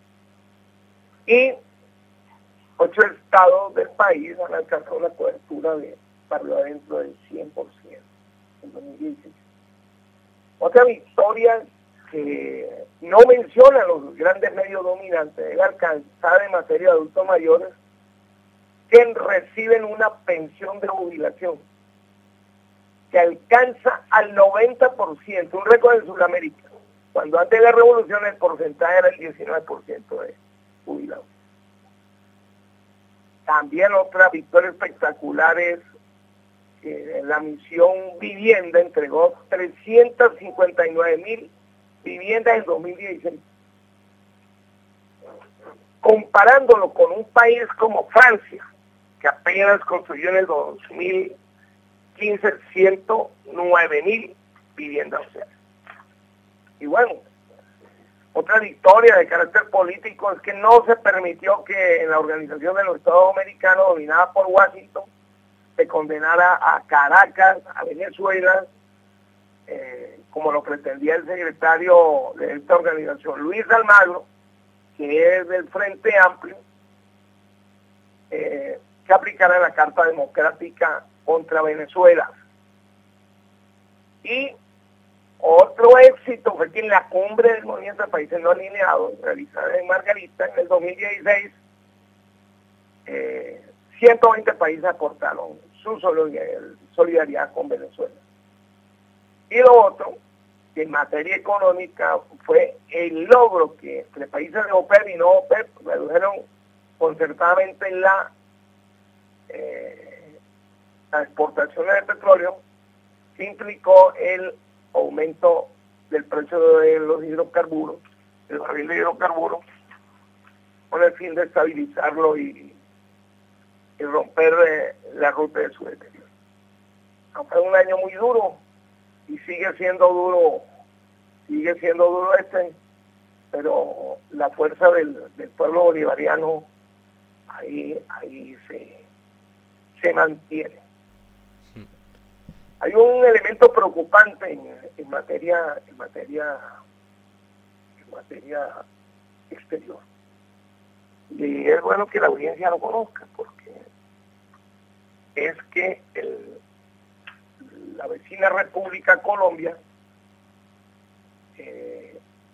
Y ocho estados del país han alcanzado una cobertura de Barrio Adentro del cien por ciento en dos mil diecisiete. Otra victoria que no menciona los grandes medios dominantes es la alcanzada en materia de adultos mayores que reciben una pensión de jubilación que alcanza al noventa por ciento, un récord en Sudamérica, cuando antes de la revolución el porcentaje era el diecinueve por ciento de jubilados. También otra victoria espectacular es que la misión Vivienda entregó trescientas cincuenta y nueve mil viviendas en dos mil dieciséis. Comparándolo con un país como Francia, que apenas construyó en el dos mil quince ciento nueve mil viviendas sociales. Y bueno, otra victoria de carácter político es que no se permitió que en la Organización de los Estados Americanos, dominada por Washington, se condenara a Caracas, a Venezuela, eh, como lo pretendía el secretario de esta organización, Luis Almagro, que es del Frente Amplio, eh, que aplicara la Carta Democrática contra Venezuela. Y otro éxito fue que en la cumbre del Movimiento de Países No Alineados, realizada en Margarita en el dos mil dieciséis, eh, ciento veinte países aportaron su solidaridad con Venezuela. Y lo otro, que en materia económica, fue el logro que entre países de OPEP y no OPEP redujeron concertadamente la, eh, las exportaciones de petróleo, que implicó el aumento del precio de los hidrocarburos, el barril de hidrocarburos, con el fin de estabilizarlo y, y romper eh, la ruta de su deterioro. Fue un año muy duro y sigue siendo duro, sigue siendo duro este, pero la fuerza del, del pueblo bolivariano ahí, ahí se, se mantiene. Hay un elemento preocupante en, en materia en materia en materia exterior, y es bueno que la audiencia lo conozca, porque es que el, la vecina República Colombia eh,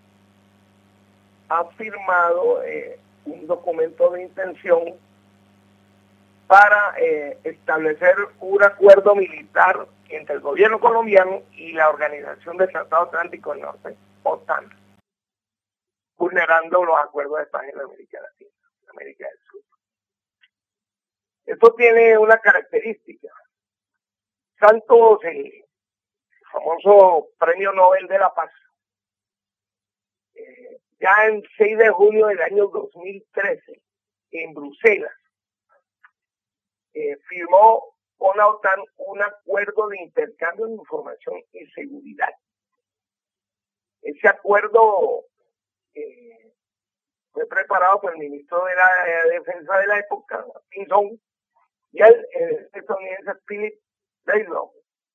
ha firmado eh, un documento de intención para eh, establecer un acuerdo militar entre el gobierno colombiano y la Organización del Tratado Atlántico del Norte, OTAN, vulnerando los acuerdos de paz en América Latina, América del Sur. Esto tiene una característica. Santos, el famoso Premio Nobel de la Paz, eh, ya el seis de junio del año dos mil trece, en Bruselas, eh, firmó con la OTAN un acuerdo de intercambio de información y seguridad. Ese acuerdo eh, Fue preparado por el ministro de la Defensa de la época, Pinzón, y el, el estadounidense Philip Laidlaw.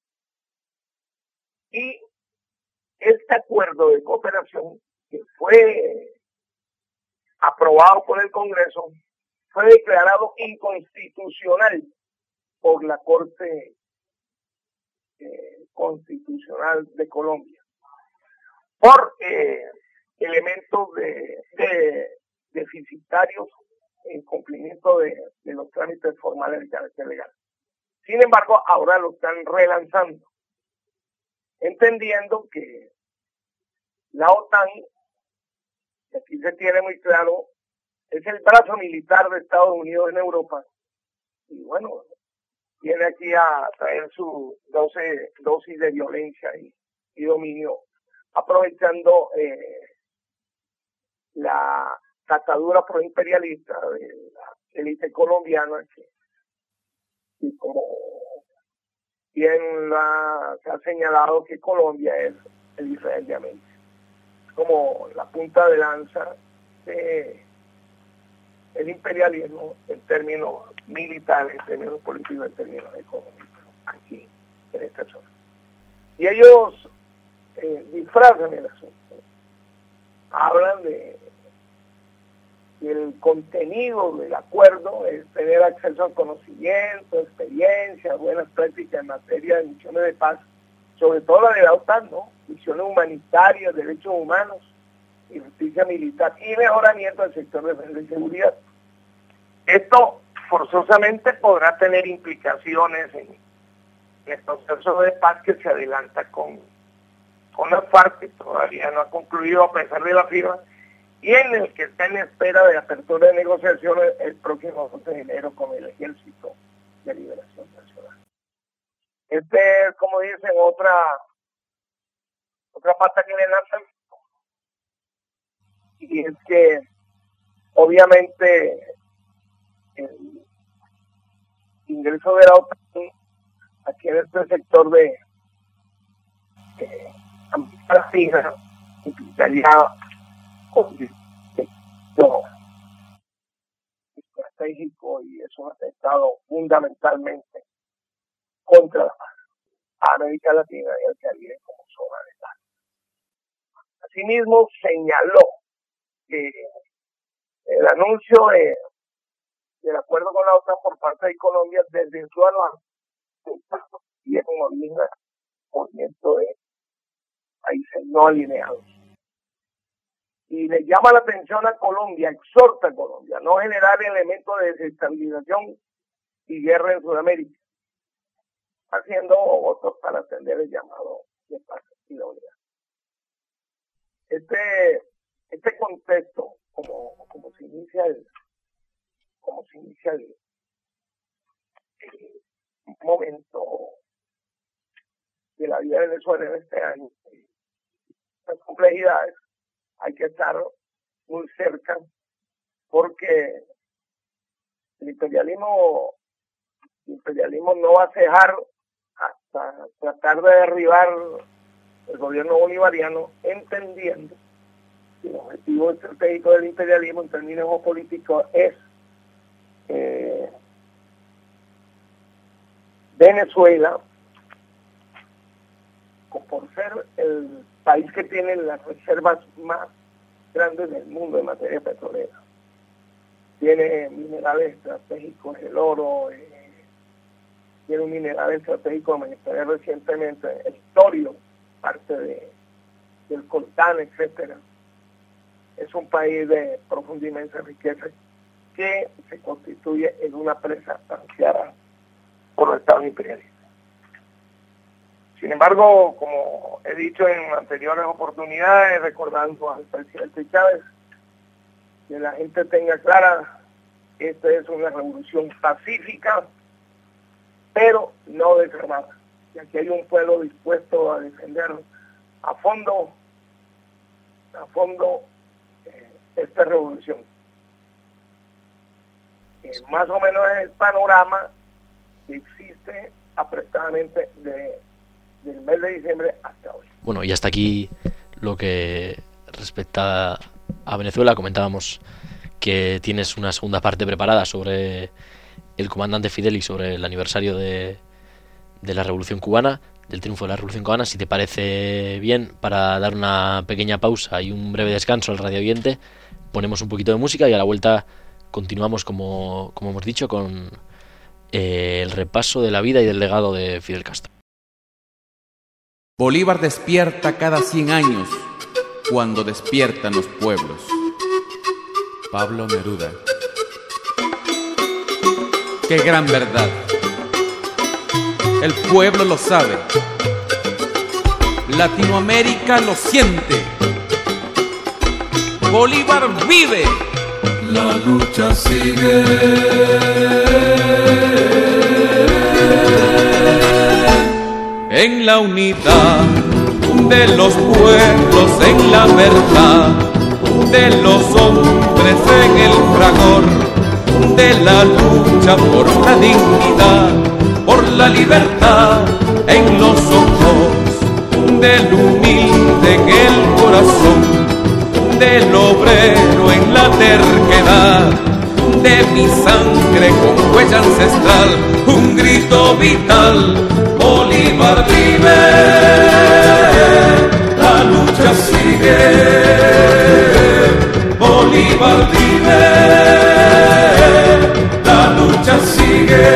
Y este acuerdo de cooperación, que fue aprobado por el Congreso, fue declarado inconstitucional por la Corte eh, Constitucional de Colombia, por eh, elementos de, de deficitarios en cumplimiento de, de los trámites formales de carácter legal. Sin embargo, ahora lo están relanzando, entendiendo que la OTAN, que aquí se tiene muy claro, es el brazo militar de Estados Unidos en Europa, y bueno, viene aquí a traer su doce, dosis de violencia y, y dominio, aprovechando eh, la catadura proimperialista de la élite colombiana, que, y como bien la, se ha señalado que Colombia es el Israel de América, como la punta de lanza de el imperialismo en términos militares, en términos políticos, en términos económicos, aquí, en esta zona. Y ellos eh, disfrazan el asunto, hablan de que el contenido del acuerdo es tener acceso al conocimiento, experiencia, buenas prácticas en materia de misiones de paz, sobre todo la de la OTAN, ¿no? Misiones humanitarias, derechos humanos, y justicia militar y mejoramiento del sector de defensa y seguridad. Esto forzosamente podrá tener implicaciones en, en el proceso de paz que se adelanta con, con la FARC, que todavía no ha concluido a pesar de la firma, y en el que está en espera de apertura de negociaciones el próximo doce de enero con el Ejército de Liberación Nacional. Este es, como dicen, otra, otra pata que le lanzan. Y es que obviamente el ingreso de la OTAN aquí en este sector de América Latina implicaría estratégico, y es un atentado fundamentalmente contra la América Latina y el Caribe como zona de paz. Asimismo señaló que el anuncio de, del acuerdo con la OTAN por parte de Colombia desde su anual y es un movimiento de países no alineados. Y le llama la atención a Colombia, exhorta a Colombia a no generar elementos de desestabilización y guerra en Sudamérica, haciendo votos para atender el llamado de paz y la unidad. Este Este contexto, como, como se inicia el, como se inicia el, el momento de la vida de Venezuela en este año, las complejidades, hay que estar muy cerca, porque el imperialismo, el imperialismo no va a cejar hasta tratar de derribar el gobierno bolivariano, entendiendo el objetivo estratégico del imperialismo en términos geopolíticos es eh, Venezuela, por ser el país que tiene las reservas más grandes del mundo en materia petrolera. Tiene minerales estratégicos, el oro, eh, tiene un mineral estratégico mencioné recientemente, el torio, parte de, del coltán, etcétera. Es un país de profunda y inmensa riqueza que se constituye en una presa saciada por los estados imperialistas. Sin embargo, como he dicho en anteriores oportunidades, recordando al presidente Chávez, que la gente tenga clara que esta es una revolución pacífica, pero no desarmada. Y aquí hay un pueblo dispuesto a defender a fondo, a fondo eh, esta revolución. Eh, más o menos es el panorama que existe apresadamente de del mes de diciembre hasta hoy. Bueno, y hasta aquí lo que respecta a Venezuela. Comentábamos que tienes una segunda parte preparada sobre el comandante Fidel y sobre el aniversario de, de la Revolución Cubana, del triunfo de la Revolución Cubana. Si te parece bien, para dar una pequeña pausa y un breve descanso al radioyente, ponemos un poquito de música y a la vuelta continuamos, como, como hemos dicho, con eh, el repaso de la vida y del legado de Fidel Castro. Bolívar despierta cada cien años, cuando despiertan los pueblos. Pablo Neruda. ¡Qué gran verdad! El pueblo lo sabe. Latinoamérica lo siente. Bolívar vive. La lucha sigue. En la unidad de los pueblos, en la verdad de los hombres, en el fragor de la lucha por la dignidad, por la libertad, en los ojos del humilde, en el corazón del obrero, en la terquedad de mi sangre con huella ancestral, un grito vital. Bolívar vive, la lucha sigue. Bolívar vive, la lucha sigue.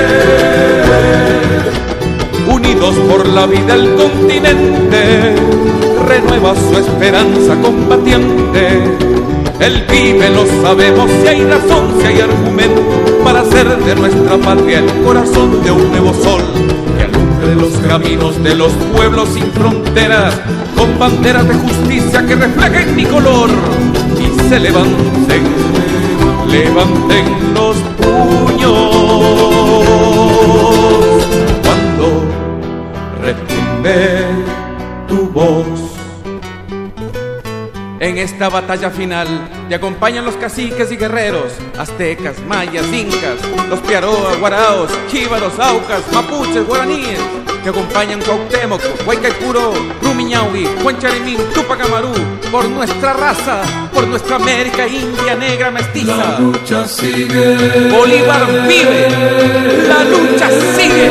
Unidos por la vida el continente renueva su esperanza combatiente. Él vive, lo sabemos, si hay razón, si hay argumento para hacer de nuestra patria el corazón de un nuevo sol que alumbre los caminos de los pueblos sin fronteras, con banderas de justicia que reflejen mi color y se levanten, levanten los puños cuando retumbe tu voz. En esta batalla final te acompañan los caciques y guerreros, aztecas, mayas, incas, los piaroa, guaraos, chíbaros, aucas, mapuches, guaraníes. Te acompañan Cuauhtémoc, Guaycaipuro, Rumiñahui, Huancharimín, Tupac Amaru, por nuestra raza, por nuestra América india, negra, mestiza. La lucha sigue. Bolívar vive, la lucha sigue.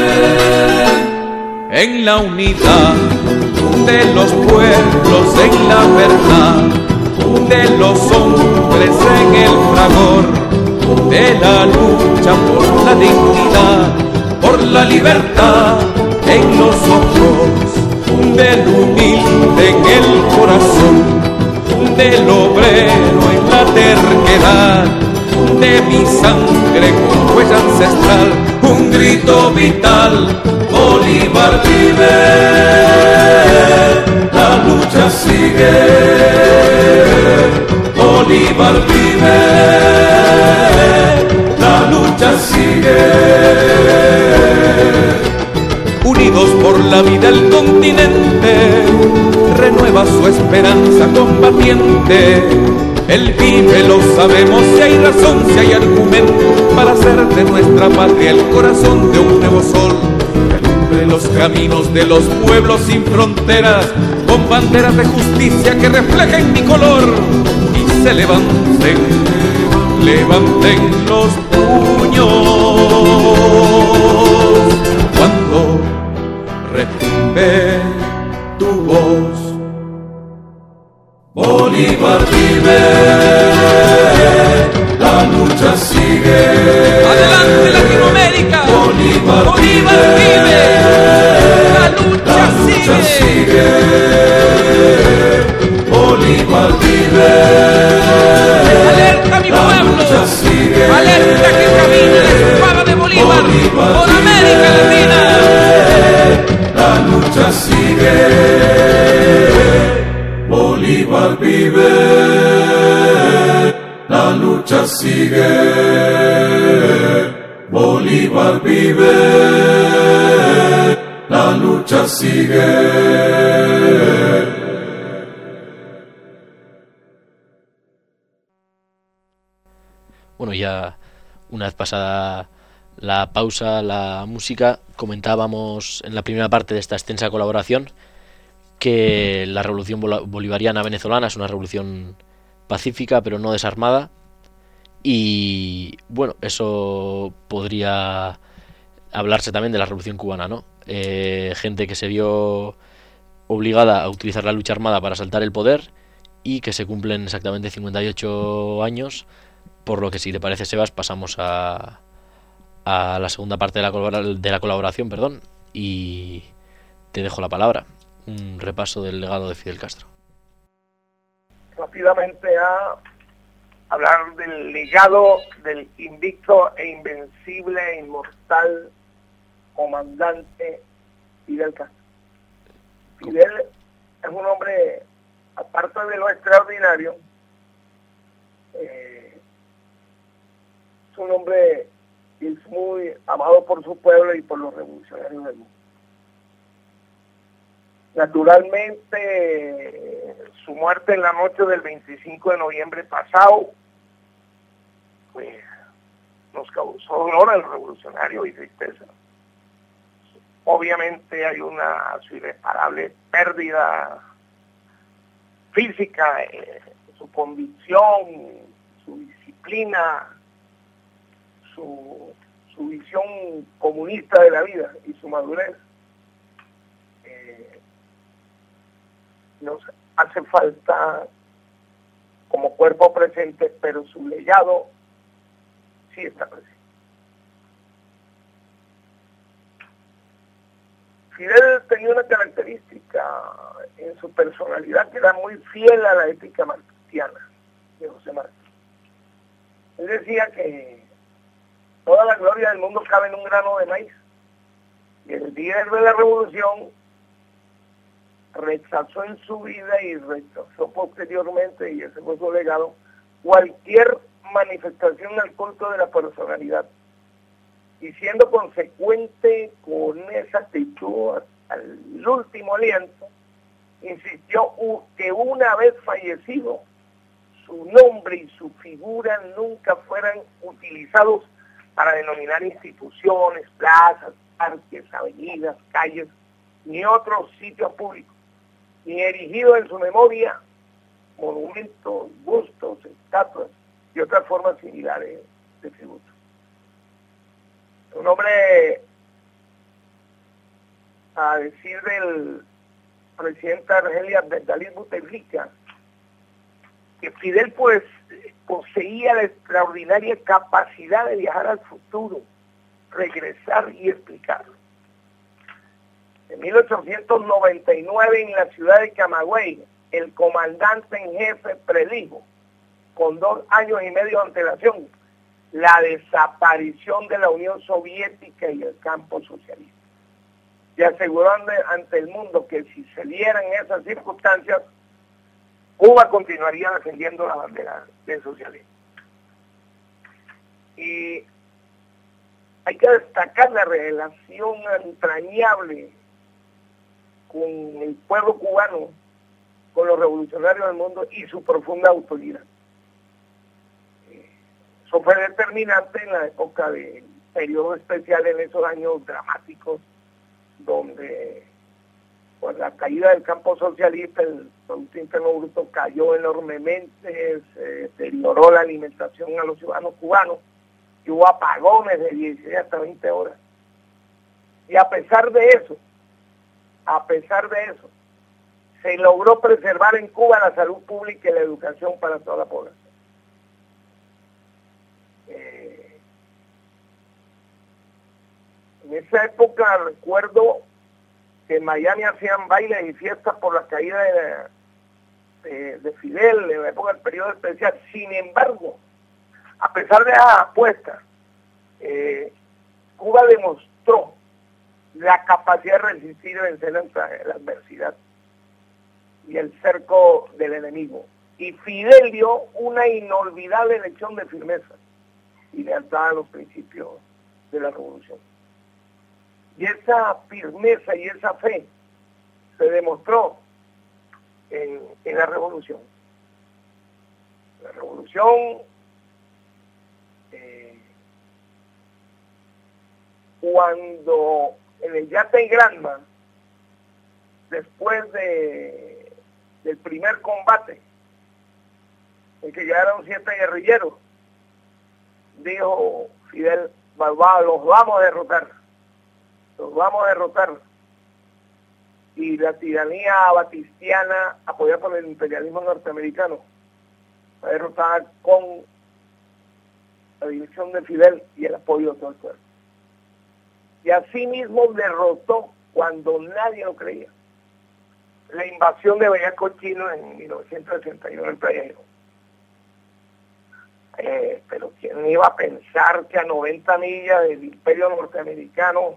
En la unidad de los pueblos, en la verdad de los hombres, en el fragor de la lucha por la dignidad, por la libertad, en los ojos del humilde, en el corazón del obrero, en la terquedad de mi sangre con huella ancestral, un grito vital. Bolívar vive, la lucha sigue. Bolívar vive, la lucha sigue. Unidos por la vida el continente renueva su esperanza combatiente. Él vive, lo sabemos, si hay razón, si hay argumento para hacer de nuestra patria el corazón de un nuevo sol de los caminos de los pueblos sin fronteras, con banderas de justicia que reflejen mi color y se levanten, levanten los puños cuando retumbe tu voz. Bolívar vive, la lucha sigue. Adelante Latinoamérica. Bolívar, Bolívar vive, vive. La lucha, la lucha sigue. sigue. Bolívar vive. Alerta mi la pueblo. Lucha sigue. Alerta que camina la espada de Bolívar, Bolívar por vive. América Latina. La lucha sigue. Bolívar vive, la lucha sigue. Bolívar vive, la lucha sigue. Bueno, ya una vez pasada la pausa, la música, comentábamos en la primera parte de esta extensa colaboración que la revolución bolivariana venezolana es una revolución pacífica pero no desarmada. Y bueno, eso podría hablarse también de la Revolución Cubana, ¿no? Eh, gente que se vio obligada a utilizar la lucha armada para asaltar el poder y que se cumplen exactamente cincuenta y ocho años, por lo que, si te parece, Sebas, pasamos a, a la segunda parte de la, de la colaboración, perdón, y te dejo la palabra. Un repaso del legado de Fidel Castro. Rápidamente a hablar del legado del invicto e invencible e inmortal comandante Fidel Castro. Fidel es un hombre, aparte de lo extraordinario, eh, es un hombre que es muy amado por su pueblo y por los revolucionarios del mundo. Naturalmente, su muerte en la noche del veinticinco de noviembre pasado, pues, nos causó dolor al revolucionario y tristeza. Obviamente hay una su irreparable pérdida física, eh, su convicción, su disciplina, su, su visión comunista de la vida y su madurez. Eh, nos hace falta como cuerpo presente, pero su legado sí está presente. Fidel tenía una característica en su personalidad que era muy fiel a la ética marxiana de José Martí. Él decía que toda la gloria del mundo cabe en un grano de maíz. Y el día de la revolución rechazó en su vida y rechazó posteriormente, y ese fue su legado, cualquier manifestación al culto de la personalidad. Y siendo consecuente con esa actitud hasta el último aliento, insistió que una vez fallecido, su nombre y su figura nunca fueran utilizados para denominar instituciones, plazas, parques, avenidas, calles, ni otros sitios públicos, ni erigido en su memoria monumentos, bustos, estatuas y otras formas similares de tributo. Un hombre, a decir del presidente Argelia Abdelaziz Bouteflika, que Fidel pues poseía la extraordinaria capacidad de viajar al futuro, regresar y explicarlo. En mil ochocientos noventa y nueve, en la ciudad de Camagüey, el comandante en jefe predijo, con dos años y medio de antelación, la desaparición de la Unión Soviética y el campo socialista. Y aseguró ante el mundo que si se dieran esas circunstancias, Cuba continuaría defendiendo la bandera del socialismo. Y hay que destacar la relación entrañable con el pueblo cubano, con los revolucionarios del mundo y su profunda autoridad. Eso fue determinante en la época del periodo especial, en esos años dramáticos, donde por la caída del campo socialista el Producto Interno Bruto cayó enormemente, se deterioró la alimentación a los ciudadanos cubanos, y hubo apagones de dieciséis hasta veinte horas. Y a pesar de eso, a pesar de eso, se logró preservar en Cuba la salud pública y la educación para toda la población. Eh, en esa época recuerdo que en Miami hacían bailes y fiestas por la caída de, de, de Fidel en la época del periodo especial. Sin embargo, a pesar de las apuestas, eh, Cuba demostró la capacidad de resistir y vencer la, la adversidad y el cerco del enemigo. Y Fidel dio una inolvidable lección de firmeza y lealtad a los principios de la revolución. Y esa firmeza y esa fe se demostró en, en la revolución. La revolución, eh, cuando en el Yate Granma, después de, del primer combate, en que llegaron siete guerrilleros, dijo Fidel Balboa, los vamos a derrotar, los vamos a derrotar. Y la tiranía batistiana, apoyada por el imperialismo norteamericano, fue derrotada con la dirección de Fidel y el apoyo de todo el pueblo. Y así mismo derrotó, cuando nadie lo creía, la invasión de Bellaco Chino en mil novecientos sesenta y uno en Playa Girón. Eh, pero quién iba a pensar que a noventa millas del imperio norteamericano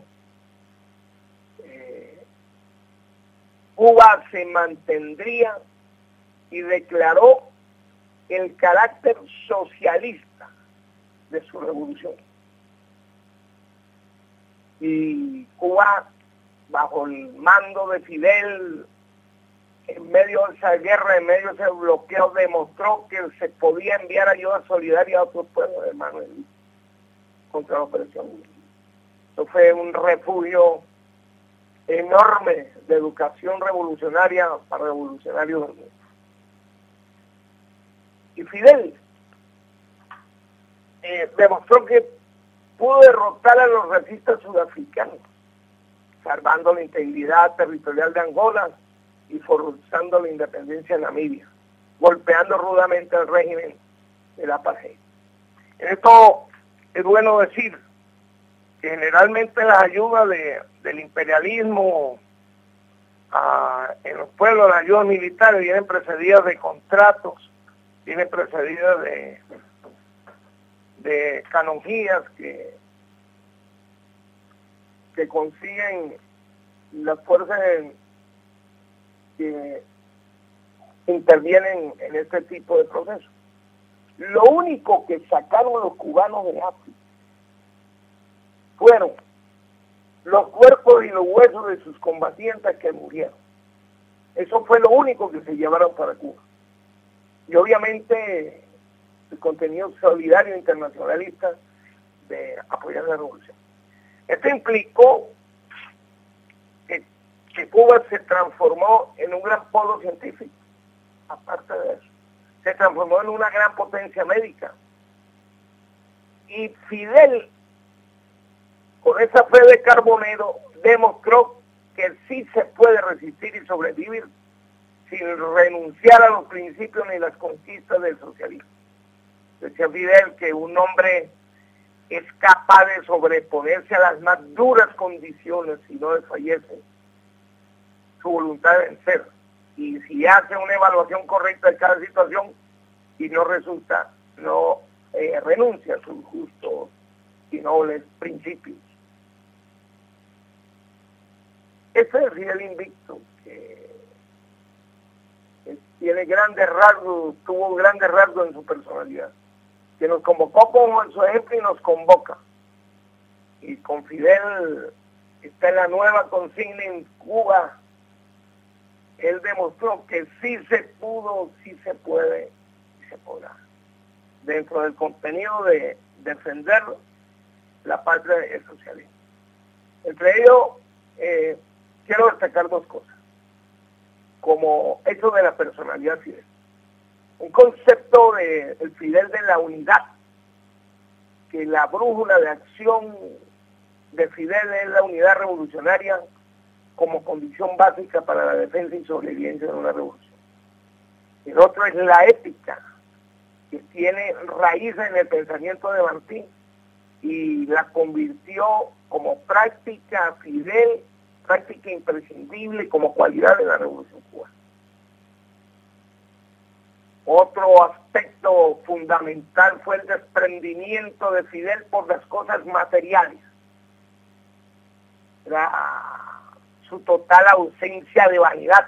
eh, Cuba se mantendría y declaró el carácter socialista de su revolución. Y Cuba, bajo el mando de Fidel, en medio de esa guerra, en medio de ese bloqueo, demostró que se podía enviar ayuda solidaria a otros pueblos hermanos contra la opresión. Eso fue un refugio enorme de educación revolucionaria para revolucionarios del mundo. Y Fidel eh, demostró que pudo derrotar a los racistas sudafricanos, salvando la integridad territorial de Angola y forzando la independencia de Namibia, golpeando rudamente al régimen del apartheid. En esto es bueno decir que generalmente las ayudas de, del imperialismo a, en los pueblos, las ayudas militares, vienen precedidas de contratos, vienen precedidas de, de canonjías que, que consiguen las fuerzas en, que intervienen en este tipo de procesos. Lo único que sacaron los cubanos de África fueron los cuerpos y los huesos de sus combatientes que murieron. Eso fue lo único que se llevaron para Cuba. Y obviamente el contenido solidario internacionalista de apoyar la revolución. Esto implicó que, que Cuba se transformó en un gran polo científico. Aparte de eso, se transformó en una gran potencia médica. Y Fidel, con esa fe de Carbonero, demostró que sí se puede resistir y sobrevivir sin renunciar a los principios ni las conquistas del socialismo. Decía Fidel que un hombre es capaz de sobreponerse a las más duras condiciones si no desfallece su voluntad de vencer. Y si hace una evaluación correcta de cada situación y no resulta, no eh, renuncia a sus justos y nobles principios. Este es Fidel invicto, que, que tiene grandes rasgos, tuvo grandes rasgos en su personalidad, que nos convocó como en su ejemplo y nos convoca. Y con Fidel está en la nueva consigna en Cuba. Él demostró que sí se pudo, sí se puede y se podrá. Dentro del contenido de defender la patria del socialismo. Entre ellos, eh, quiero destacar dos cosas. Como hecho de la personalidad Fidel. Un concepto de el Fidel de la unidad, que la brújula de acción de Fidel es la unidad revolucionaria como condición básica para la defensa y sobrevivencia de una revolución. El otro es la ética, que tiene raíces en el pensamiento de Martín y la convirtió como práctica Fidel, práctica imprescindible como cualidad de la revolución cubana. Otro aspecto fundamental fue el desprendimiento de Fidel por las cosas materiales. La, su total ausencia de vanidad,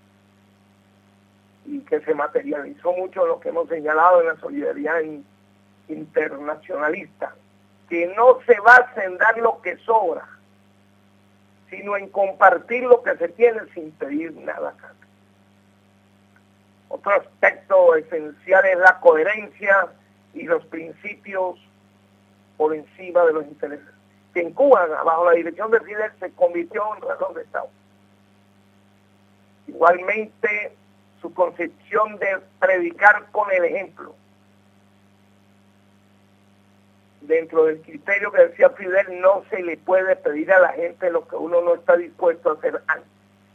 y que se materializó mucho en lo que hemos señalado en la solidaridad in, internacionalista, que no se basa en dar lo que sobra, sino en compartir lo que se tiene sin pedir nada a cambio. Otro aspecto esencial es la coherencia y los principios por encima de los intereses, que en Cuba, bajo la dirección de Fidel, se convirtió en razón de Estado. Igualmente, su concepción de predicar con el ejemplo. Dentro del criterio que decía Fidel, no se le puede pedir a la gente lo que uno no está dispuesto a hacer antes.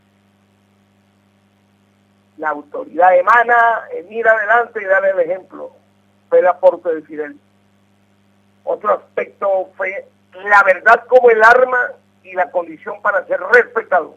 La autoridad emana en ir adelante y dar el ejemplo. Fue el aporte de Fidel. Otro aspecto fue la verdad como el arma y la condición para ser respetado.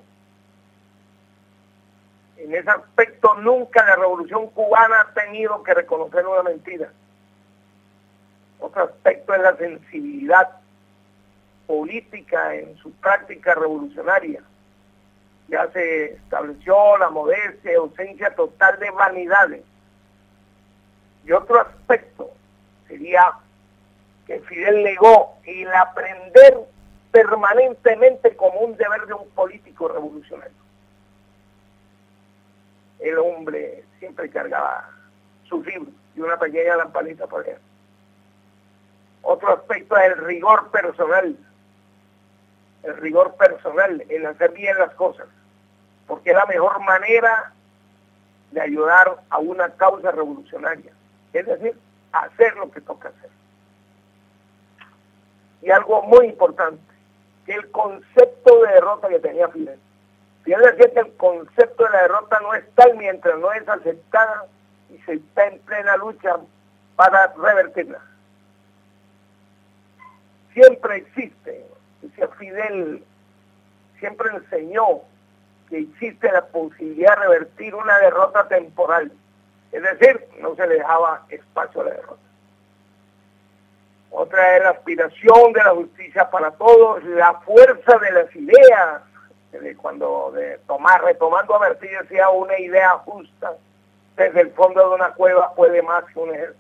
En ese aspecto nunca la revolución cubana ha tenido que reconocer una mentira. Otro aspecto es la sensibilidad política en su práctica revolucionaria. Ya se estableció la modestia, ausencia total de vanidades. Y otro aspecto sería que Fidel negó el aprender permanentemente como un deber de un político revolucionario. El hombre siempre cargaba su libro y una pequeña lamparita por él. Otro aspecto es el rigor personal. El rigor personal en hacer bien las cosas, porque es la mejor manera de ayudar a una causa revolucionaria, es decir, hacer lo que toca hacer. Y algo muy importante, que el concepto de derrota que tenía Fidel. Fidel decía que el concepto de la derrota no es tal mientras no es aceptada y se está en plena lucha para revertirla. Siempre existe, decía Fidel, siempre enseñó que existe la posibilidad de revertir una derrota temporal. Es decir, no se le dejaba espacio a la derrota. Otra es la aspiración de la justicia para todos, la fuerza de las ideas, de cuando de tomar, retomando a Martí decía una idea justa desde el fondo de una cueva puede más que un ejército.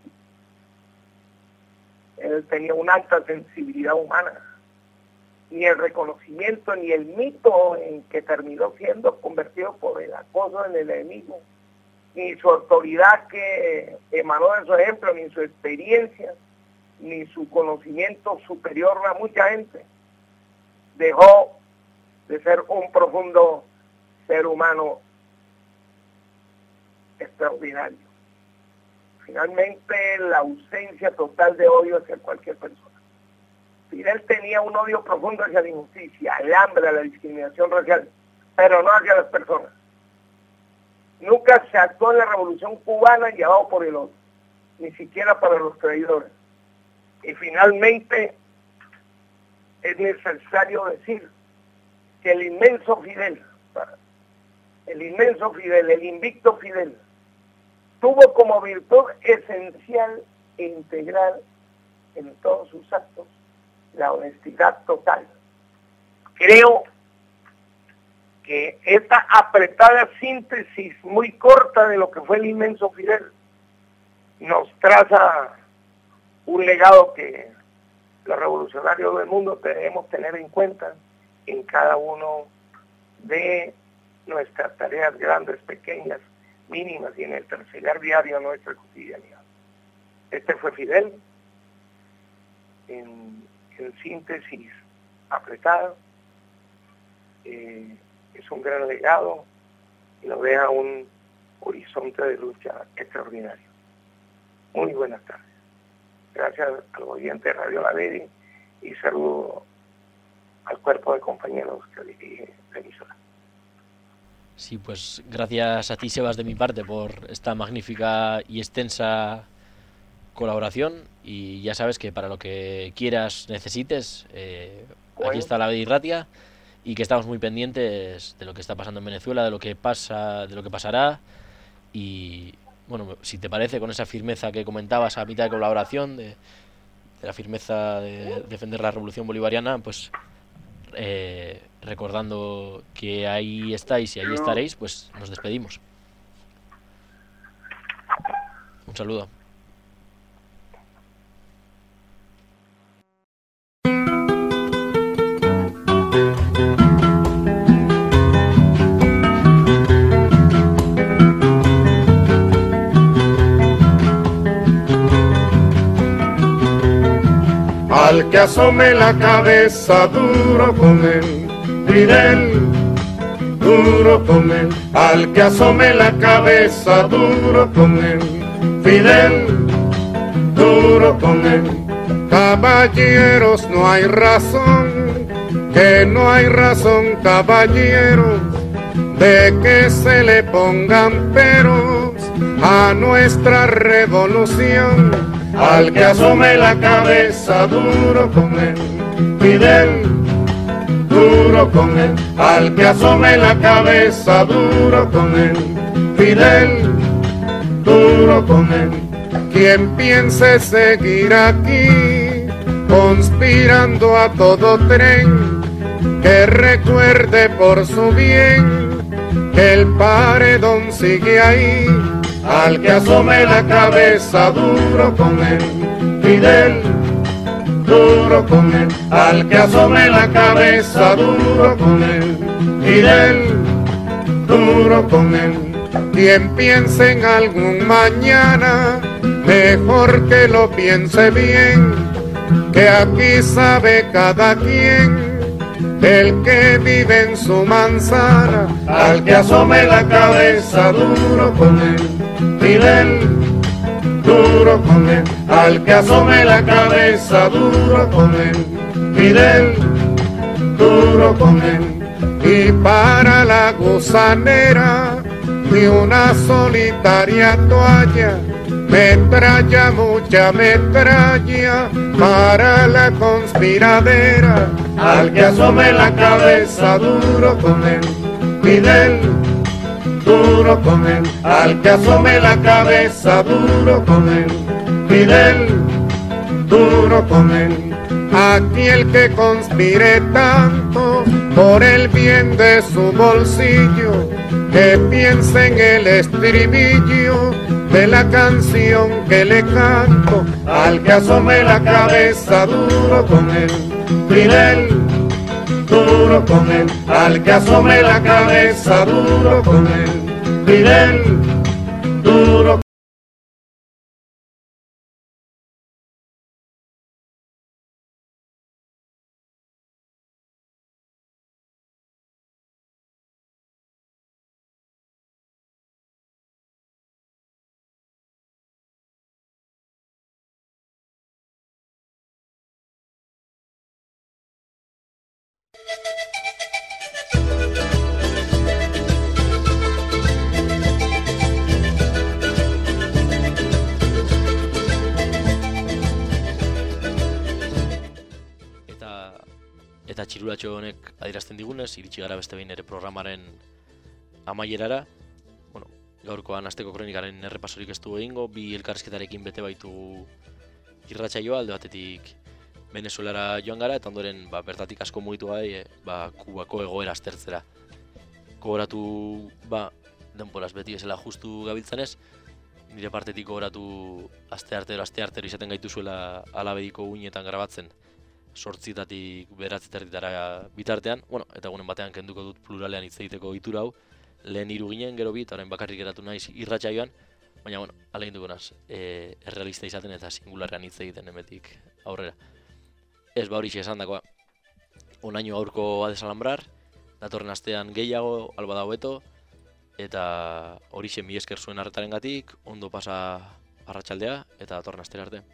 Él tenía una alta sensibilidad humana. Ni el reconocimiento ni el mito en que terminó siendo convertido por el acoso en el enemigo, ni su autoridad que emanó de su ejemplo, ni su experiencia, ni su conocimiento superior a mucha gente, dejó de ser un profundo ser humano extraordinario. Finalmente, la ausencia total de odio hacia cualquier persona. Fidel tenía un odio profundo hacia la injusticia, el hambre, la discriminación racial, pero no hacia las personas. Nunca se actuó en la Revolución Cubana llevado por el odio, ni siquiera para los traidores. Y finalmente, es necesario decir que el inmenso Fidel, el inmenso Fidel, el invicto Fidel, tuvo como virtud esencial e integral en todos sus actos la honestidad total. Creo que esta apretada síntesis muy corta de lo que fue el inmenso Fidel nos traza un legado que los revolucionarios del mundo debemos tener en cuenta en cada uno de nuestras tareas grandes, pequeñas, mínimas y en el tercer diario de nuestra cotidianidad. Este fue Fidel, en, en síntesis apretada, eh, es un gran legado y nos deja un horizonte de lucha extraordinario. Muy buenas tardes. Gracias al oyente de Radio La Vedi y saludo al cuerpo de compañeros que dirige la emisora. Sí, pues gracias a ti, Sebas, de mi parte, por esta magnífica y extensa colaboración. Y ya sabes que para lo que quieras, necesites, eh, bueno. Aquí está La Vedi Ratia, y que estamos muy pendientes de lo que está pasando en Venezuela, de lo que pasa, de lo que pasará. Y bueno, si te parece, con esa firmeza que comentabas a mitad de colaboración, de, de la firmeza de defender la revolución bolivariana, pues eh, recordando que ahí estáis y ahí estaréis, pues nos despedimos. Un saludo. Al que asome la cabeza duro con él, Fidel, duro con él, al que asome la cabeza, duro con él, Fidel, duro con él. Caballeros, no hay razón, que no hay razón, caballeros, de que se le pongan peros a nuestra revolución. Al que asome la cabeza, duro con él, Fidel, duro con él. Al que asome la cabeza, duro con él, Fidel, duro con él. Quien piense seguir aquí, conspirando a todo tren, que recuerde por su bien que el paredón sigue ahí. Al que asome la cabeza, duro con él, Fidel, duro con él. Al que asome la cabeza, duro con él, Fidel, duro con él. Quien piense en algún mañana, mejor que lo piense bien, que aquí sabe cada quien, el que vive en su manzana. Al que asome la cabeza, duro con él, Fidel, duro con él. Al que asome la cabeza, duro con él, Fidel, duro con él. Y para la gusanera, ni una solitaria toalla, metralla, mucha metralla, para la conspiradera. Al que asome la cabeza, duro con él, Fidel, duro con él. Al que asome la cabeza, duro con él, Fidel, duro con él. Aquí el que conspire tanto por el bien de su bolsillo, que piense en el estribillo de la canción que le canto. Al que asome la cabeza, duro con él, Fidel, duro con él. Al que asome la cabeza, duro con él, Fidel, duro. Eta txirulatxo honek adierazten digunez, iritsi gara beste behin ere programaren amaierara. Bueno, gaurkoan asteko kronikaren errepasorik ez du egingo, bi elkarrizketarekin bete baitu irratsaioa, alde batetik Venezuelara joan gara, eta ondoren ba, bertatik asko mugitu gai, e, ba, Kubako egoera aztertzera. Gogoratu, ba, denboraz beti bezala justu gabiltzanez, nire partetik gogoratu aste artero, aste artero izaten gaituzuela Alabediko uinetan grabatzen, sortzitatik beratziterditara bitartean, bueno, eta egunen batean kenduko dut pluralean hitz egiteko ohitura hau, lehen hiru ginen, gero bi, eta orain bakarrik geratu naiz irratsaioan, baina, bueno, alegin dugu naz, e, errealista izaten eta singularrean hitz egiten hemetik aurrera. Ez, ba horixe esan dakoa, onaino aurko adesalambrar, datorren astean gehiago, alba da hobeto, eta horixe mi esker zuen arretarengatik, ondo pasa arratsaldea, eta datorren astera arte.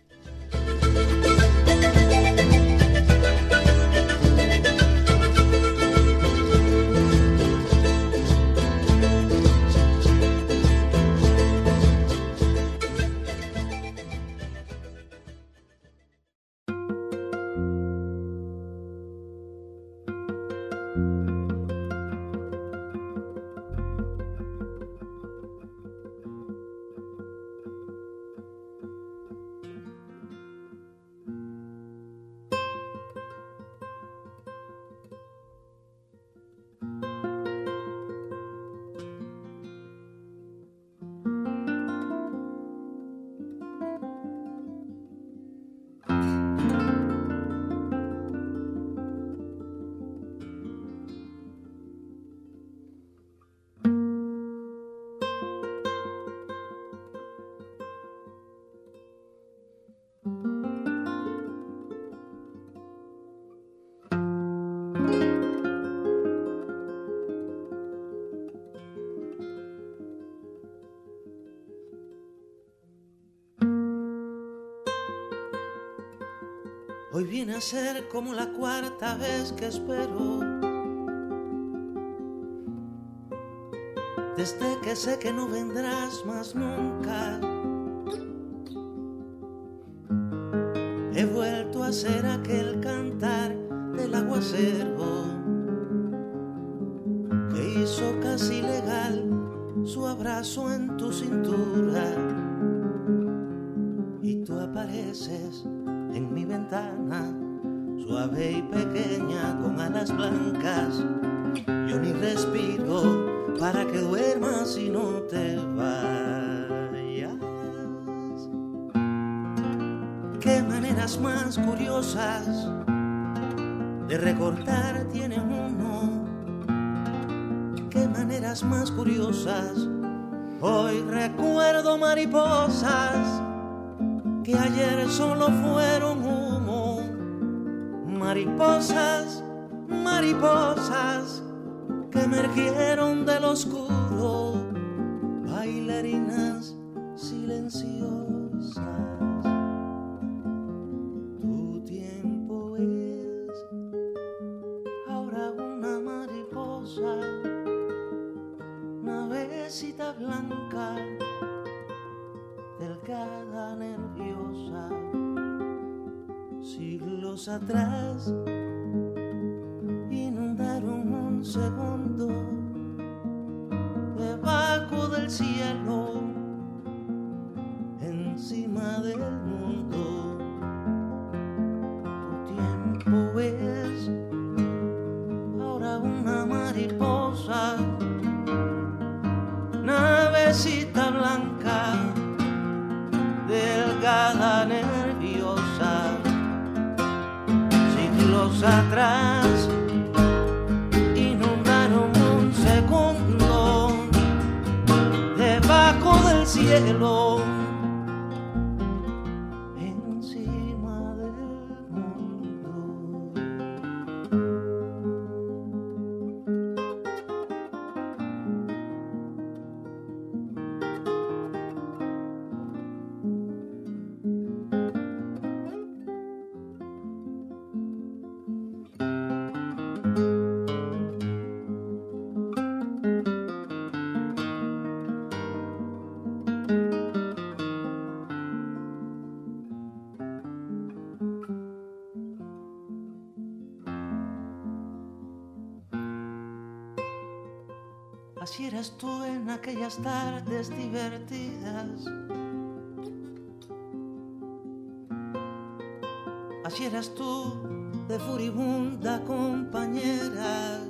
Hoy viene a ser como la cuarta vez que espero. Desde que sé que no vendrás más nunca, he vuelto a ser aquel cantar del aguacero que hizo casi legal su abrazo en tu cintura. Y tú apareces en mi ventana, suave y pequeña con alas blancas. Yo ni respiro para que duermas y no te vayas. Qué maneras más curiosas de recortar tiene uno. Qué maneras más curiosas. Hoy recuerdo mariposas que ayer solo fueron humo. Mariposas, mariposas que emergieron del oscuro, bailarinas silenciosas. Tu tiempo es ahora una mariposa, navecita blanca, delgada, nerviosa. Siglos atrás inundaron un segundo debajo del cielo, encima del mundo. Tu tiempo es ahora una mariposa, navecita blanca, delgada, nerviosa. Siglos atrás inundaron un segundo debajo del cielo, encima del mundo. Así eras tú en aquellas tardes divertidas. Así eras tú de furibunda compañera.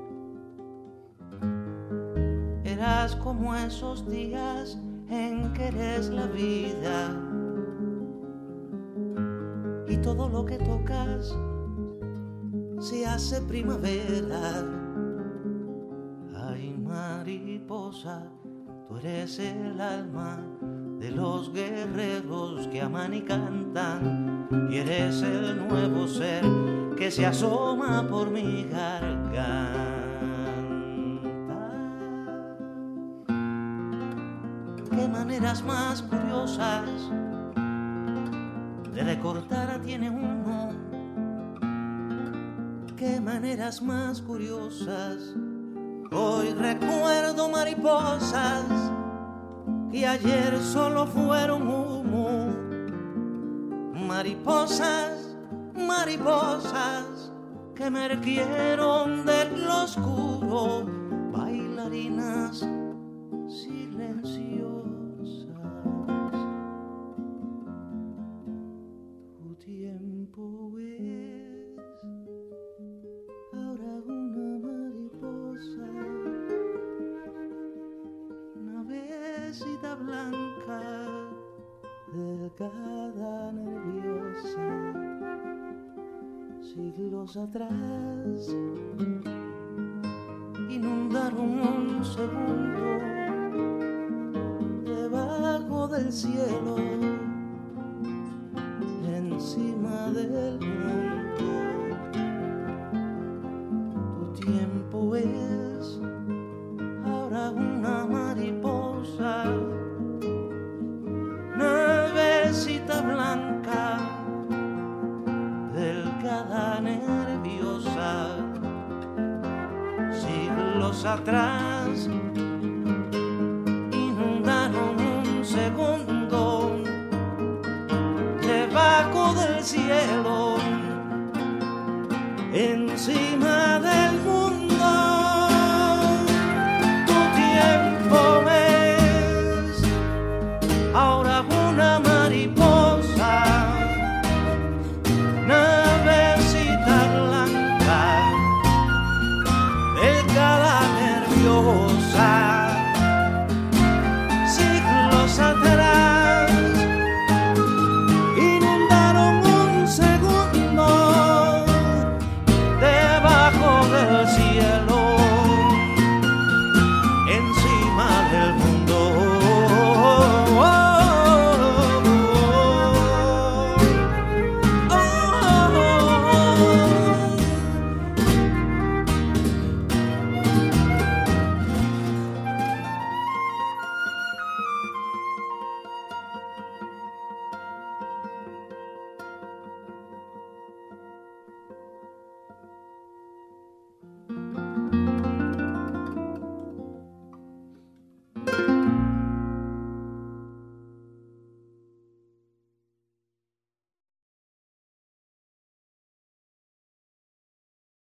Eras como esos días en que eres la vida y todo lo que tocas se hace primavera. Mariposa, tú eres el alma de los guerreros que aman y cantan, y eres el nuevo ser que se asoma por mi garganta. Qué maneras más curiosas de recortar tiene uno. Qué maneras más curiosas. Hoy recuerdo mariposas que ayer solo fueron humo. Mariposas, mariposas que emergieron del oscuro, bailarinas silenciosas. Tu tiempo es ahora una mariposa, navecita blanca, delgada, nerviosa. Siglos atrás inundaron un segundo debajo del cielo, encima del mundo. Tu tiempo es ahora una mariposa, navecita blanca, años atrás inundaron un segundo debajo del cielo, encima del mundo. Tu tiempo es ahora una